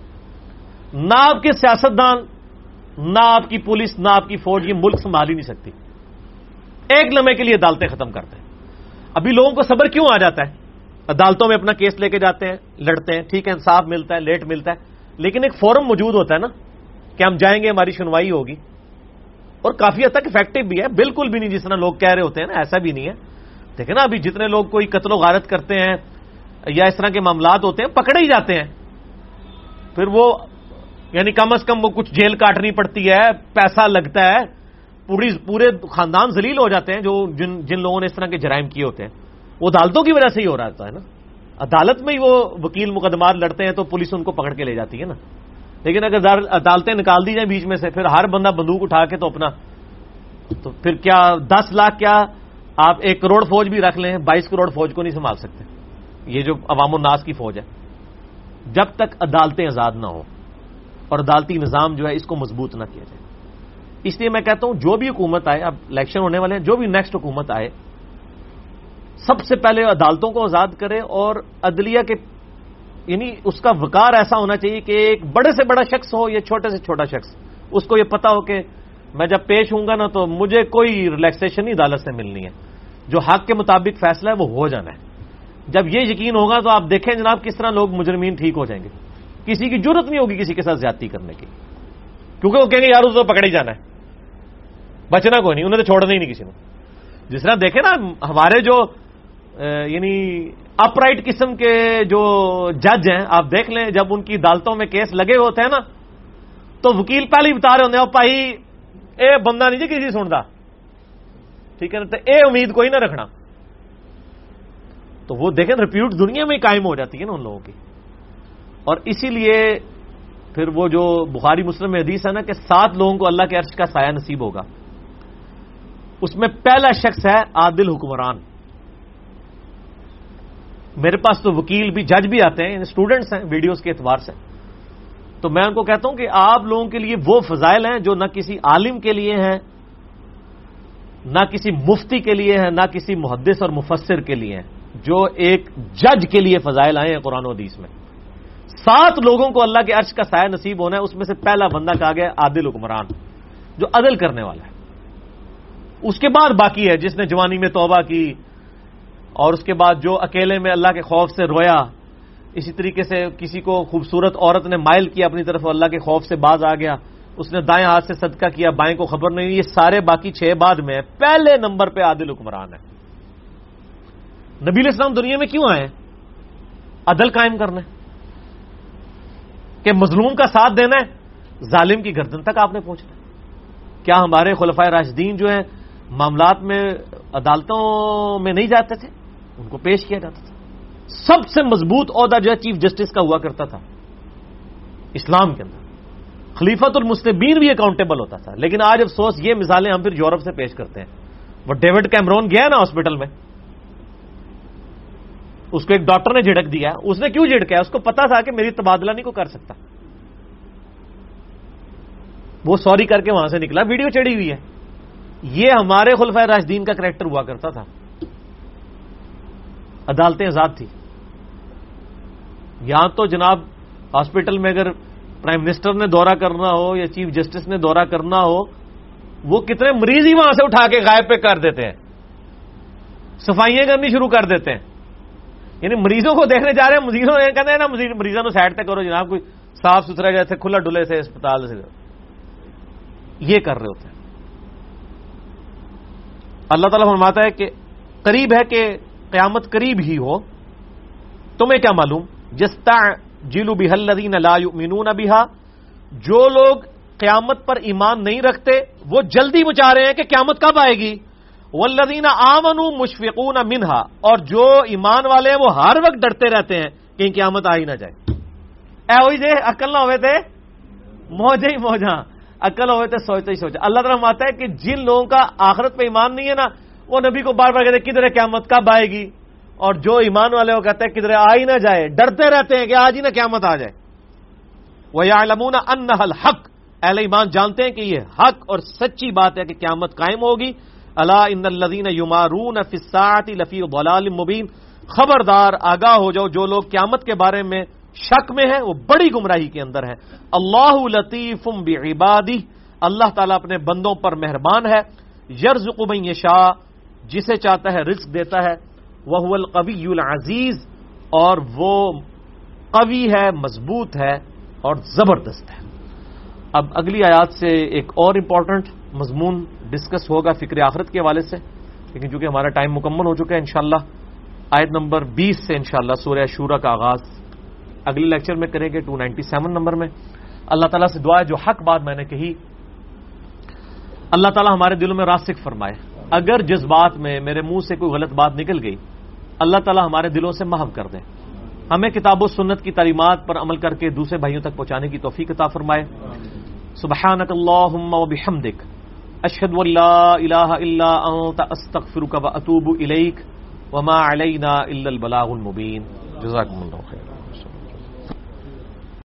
نہ آپ کے سیاستدان، نہ آپ کی پولیس، نہ آپ کی فوج یہ ملک سنبھال ہی نہیں سکتی. ایک لمحے کے لیے عدالتیں ختم کر دیں. ابھی لوگوں کو صبر کیوں آ جاتا ہے؟ عدالتوں میں اپنا کیس لے کے جاتے ہیں، لڑتے ہیں، ٹھیک ہے انصاف ملتا ہے، لیٹ ملتا ہے، لیکن ایک فورم موجود ہوتا ہے نا کہ ہم جائیں گے، ہماری سنوائی ہوگی، اور کافی حد تک افیکٹو بھی ہے. بالکل بھی نہیں جس طرح لوگ کہہ رہے ہوتے ہیں نا، ایسا بھی نہیں ہے. دیکھیں نا ابھی جتنے لوگ کوئی قتل و غارت کرتے ہیں یا اس طرح کے معاملات ہوتے ہیں پکڑے ہی جاتے ہیں، پھر وہ یعنی کم از کم وہ کچھ جیل کاٹنی پڑتی ہے، پیسہ لگتا ہے، پوری پورے خاندان ذلیل ہو جاتے ہیں جو جن جن لوگوں نے اس طرح کے جرائم کیے ہوتے ہیں. وہ عدالتوں کی وجہ سے ہی ہو رہا ہے نا. عدالت میں ہی وہ وکیل مقدمات لڑتے ہیں تو پولیس ان کو پکڑ کے لے جاتی ہے نا. لیکن اگر عدالتیں نکال دی جائیں بیچ میں سے، پھر ہر بندہ بندوق اٹھا کے تو اپنا، تو پھر کیا دس لاکھ کیا آپ ایک کروڑ فوج بھی رکھ لیں، بائیس کروڑ فوج کو نہیں سنبھال سکتے. یہ جو عوام الناس کی فوج ہے، جب تک عدالتیں آزاد نہ ہوں اور عدالتی نظام جو ہے اس کو مضبوط نہ کیا جائے. اس لیے میں کہتا ہوں جو بھی حکومت آئے، اب الیکشن ہونے والے ہیں، جو بھی نیکسٹ حکومت آئے سب سے پہلے عدالتوں کو آزاد کرے، اور عدلیہ کے یعنی اس کا وقار ایسا ہونا چاہیے کہ ایک بڑے سے بڑا شخص ہو یا چھوٹے سے چھوٹا شخص، اس کو یہ پتا ہو کہ میں جب پیش ہوں گا نا تو مجھے کوئی ریلیکسیشن نہیں عدالت سے ملنی ہے، جو حق کے مطابق فیصلہ ہے وہ ہو جانا ہے. جب یہ یقین ہوگا تو آپ دیکھیں جناب کس طرح لوگ مجرمین ٹھیک ہو جائیں گے. کسی کی ضرورت نہیں ہوگی کسی کے ساتھ زیادتی کرنے کی، کیونکہ وہ کہیں گے یار اس کو پکڑ ہی جانا ہے، بچنا کوئی نہیں، انہیں تو چھوڑنا ہی نہیں کسی نے. جس طرح دیکھیں نا ہمارے جو یعنی اپ رائٹ قسم کے جو جج ہیں، آپ دیکھ لیں جب ان کی عدالتوں میں کیس لگے ہوتے ہیں نا تو وکیل پہلے ہی بتا رہے ہوتے ہیں بھائی اے بندہ نہیں جی کسی سنتا، ٹھیک ہے نا، تو اے امید کوئی نہ رکھنا. تو وہ دیکھیں ریپیوٹ دنیا میں قائم ہو جاتی ہے نا ان لوگوں کی. اور اسی لیے پھر وہ جو بخاری مسلم میں حدیث ہے نا کہ سات لوگوں کو اللہ کے عرش کا سایہ نصیب ہوگا، اس میں پہلا شخص ہے عادل حکمران. میرے پاس تو وکیل بھی جج بھی آتے ہیں، اسٹوڈنٹس ہیں ویڈیوز کے اعتبار سے، تو میں ان کو کہتا ہوں کہ آپ لوگوں کے لیے وہ فضائل ہیں جو نہ کسی عالم کے لیے ہیں، نہ کسی مفتی کے لیے ہیں، نہ کسی محدث اور مفسر کے لیے ہیں، جو ایک جج کے لیے فضائل آئے ہیں قرآن و حدیث میں. سات لوگوں کو اللہ کے عرش کا سایہ نصیب ہونا ہے، اس میں سے پہلا بندہ کہا گیا عادل حکمران، جو عدل کرنے والا ہے. اس کے بعد باقی ہے جس نے جوانی میں توبہ کی، اور اس کے بعد جو اکیلے میں اللہ کے خوف سے رویا، اسی طریقے سے کسی کو خوبصورت عورت نے مائل کیا اپنی طرف، اللہ کے خوف سے باز آ گیا، اس نے دائیں ہاتھ سے صدقہ کیا، بائیں کو خبر نہیں. یہ سارے باقی چھ بعد میں، پہلے نمبر پہ عادل حکمران ہے. نبی علیہ السلام دنیا میں کیوں آئے؟ عدل قائم کرنا ہے، کہ مظلوم کا ساتھ دینا ہے، ظالم کی گردن تک آپ نے پہنچنا ہے. کیا ہمارے خلفائے راشدین جو ہیں معاملات میں عدالتوں میں نہیں جاتے تھے؟ ان کو پیش کیا جاتا تھا. سب سے مضبوط عہدہ جو ہے چیف جسٹس کا ہوا کرتا تھا اسلام کے اندر. خلیفۃ المسلمین بھی اکاؤنٹیبل ہوتا تھا. لیکن آج افسوس یہ مثالیں ہم پھر یورپ سے پیش کرتے ہیں. وہ ڈیوڈ کیمرون گیا نا ہاسپٹل میں، اس کو ایک ڈاکٹر نے جھڑک دیا. اس نے کیوں جھڑکا؟ اس کو پتا تھا کہ میری تبادلہ نہیں کو کر سکتا. وہ سوری کر کے وہاں سے نکلا، ویڈیو چڑھی ہوئی ہے. یہ ہمارے خلفائے راشدین کا کریکٹر ہوا کرتا تھا. عدالتیں آزاد تھی. یہاں تو جناب ہاسپٹل میں اگر پرائم منسٹر نے دورہ کرنا ہو یا چیف جسٹس نے دورہ کرنا ہو، وہ کتنے مریض ہی وہاں سے اٹھا کے غائب پہ کر دیتے ہیں، صفائیاں کرنی شروع کر دیتے ہیں. یعنی مریضوں کو دیکھنے جا رہے ہیں، مریضوں نے کہتے ہیں نا مریضوں کو سائڈ تک کرو جناب، کوئی صاف ستھرا جیسے کھلا ڈلے سے اسپتال سے، یہ کر رہے ہوتے ہیں. اللہ تعالیٰ فرماتا ہے کہ قریب ہے کہ قیامت قریب ہی ہو، تمہیں کیا معلوم؟ یستعجل بها الذین لا یؤمنون بها، جو لوگ قیامت پر ایمان نہیں رکھتے وہ جلدی مچا رہے ہیں کہ قیامت کب آئے گی. والذین آمنوا مشفقون منها، اور جو ایمان والے ہیں وہ ہر وقت ڈرتے رہتے ہیں کہ قیامت آ ہی نہ جائے. اے ہوئی دے عقل نہ ہوئے تھے موجے ہی موجاں، عقل ہوئے تھے سوچتے ہی سوچا. اللہ تعالیٰ فرماتا ہے کہ جن لوگوں کا آخرت پہ ایمان نہیں ہے نا، وہ نبی کو بار بار کہتے ہیں کدھر ہے قیامت، کب آئے گی؟ اور جو ایمان والے وہ کہتے ہیں کدھر آ ہی نہ جائے، ڈرتے رہتے ہیں کہ آج ہی نہ قیامت آ جائے. وَيَعْلَمُونَ أَنَّهَا الْحَقُّ، اہل ایمان جانتے ہیں کہ یہ حق اور سچی بات ہے کہ قیامت قائم ہوگی. الا ان الذین یمارون فی الساعۃ لفی ضلال مبین، خبردار آگاہ ہو جاؤ جو لوگ قیامت کے بارے میں شک میں ہیں وہ بڑی گمراہی کے اندر ہیں. اللہ لطیف بعبادہ، اللہ تعالیٰ اپنے بندوں پر مہربان ہے. یرزق من یشاء، جسے چاہتا ہے رزق دیتا ہے. وہو القوی العزیز، اور وہ قوی ہے، مضبوط ہے اور زبردست ہے. اب اگلی آیات سے ایک اور امپورٹنٹ مضمون ڈسکس ہوگا فکر آخرت کے حوالے سے، لیکن چونکہ ہمارا ٹائم مکمل ہو چکا ہے انشاءاللہ آیت نمبر بیس سے انشاءاللہ سورہ شورا کا آغاز اگلے لیکچر میں کریں گے، ٹو نائنٹی سیون نمبر میں. اللہ تعالیٰ سے دعا ہے جو حق بات میں نے کہی اللہ تعالیٰ ہمارے دلوں میں راسخ فرمائے. اگر جس بات میں میرے منہ سے کوئی غلط بات نکل گئی اللہ تعالیٰ ہمارے دلوں سے محو کر دیں. ہمیں کتاب و سنت کی تعلیمات پر عمل کر کے دوسرے بھائیوں تک پہنچانے کی توفیق عطا فرمائے. سبحانک اللہم و بحمدک، اشہد ان لا الہ الا انت، استغفرک و اتوب الیک، وما علینا الا البلاغ المبین. جزاکم اللہ خیر.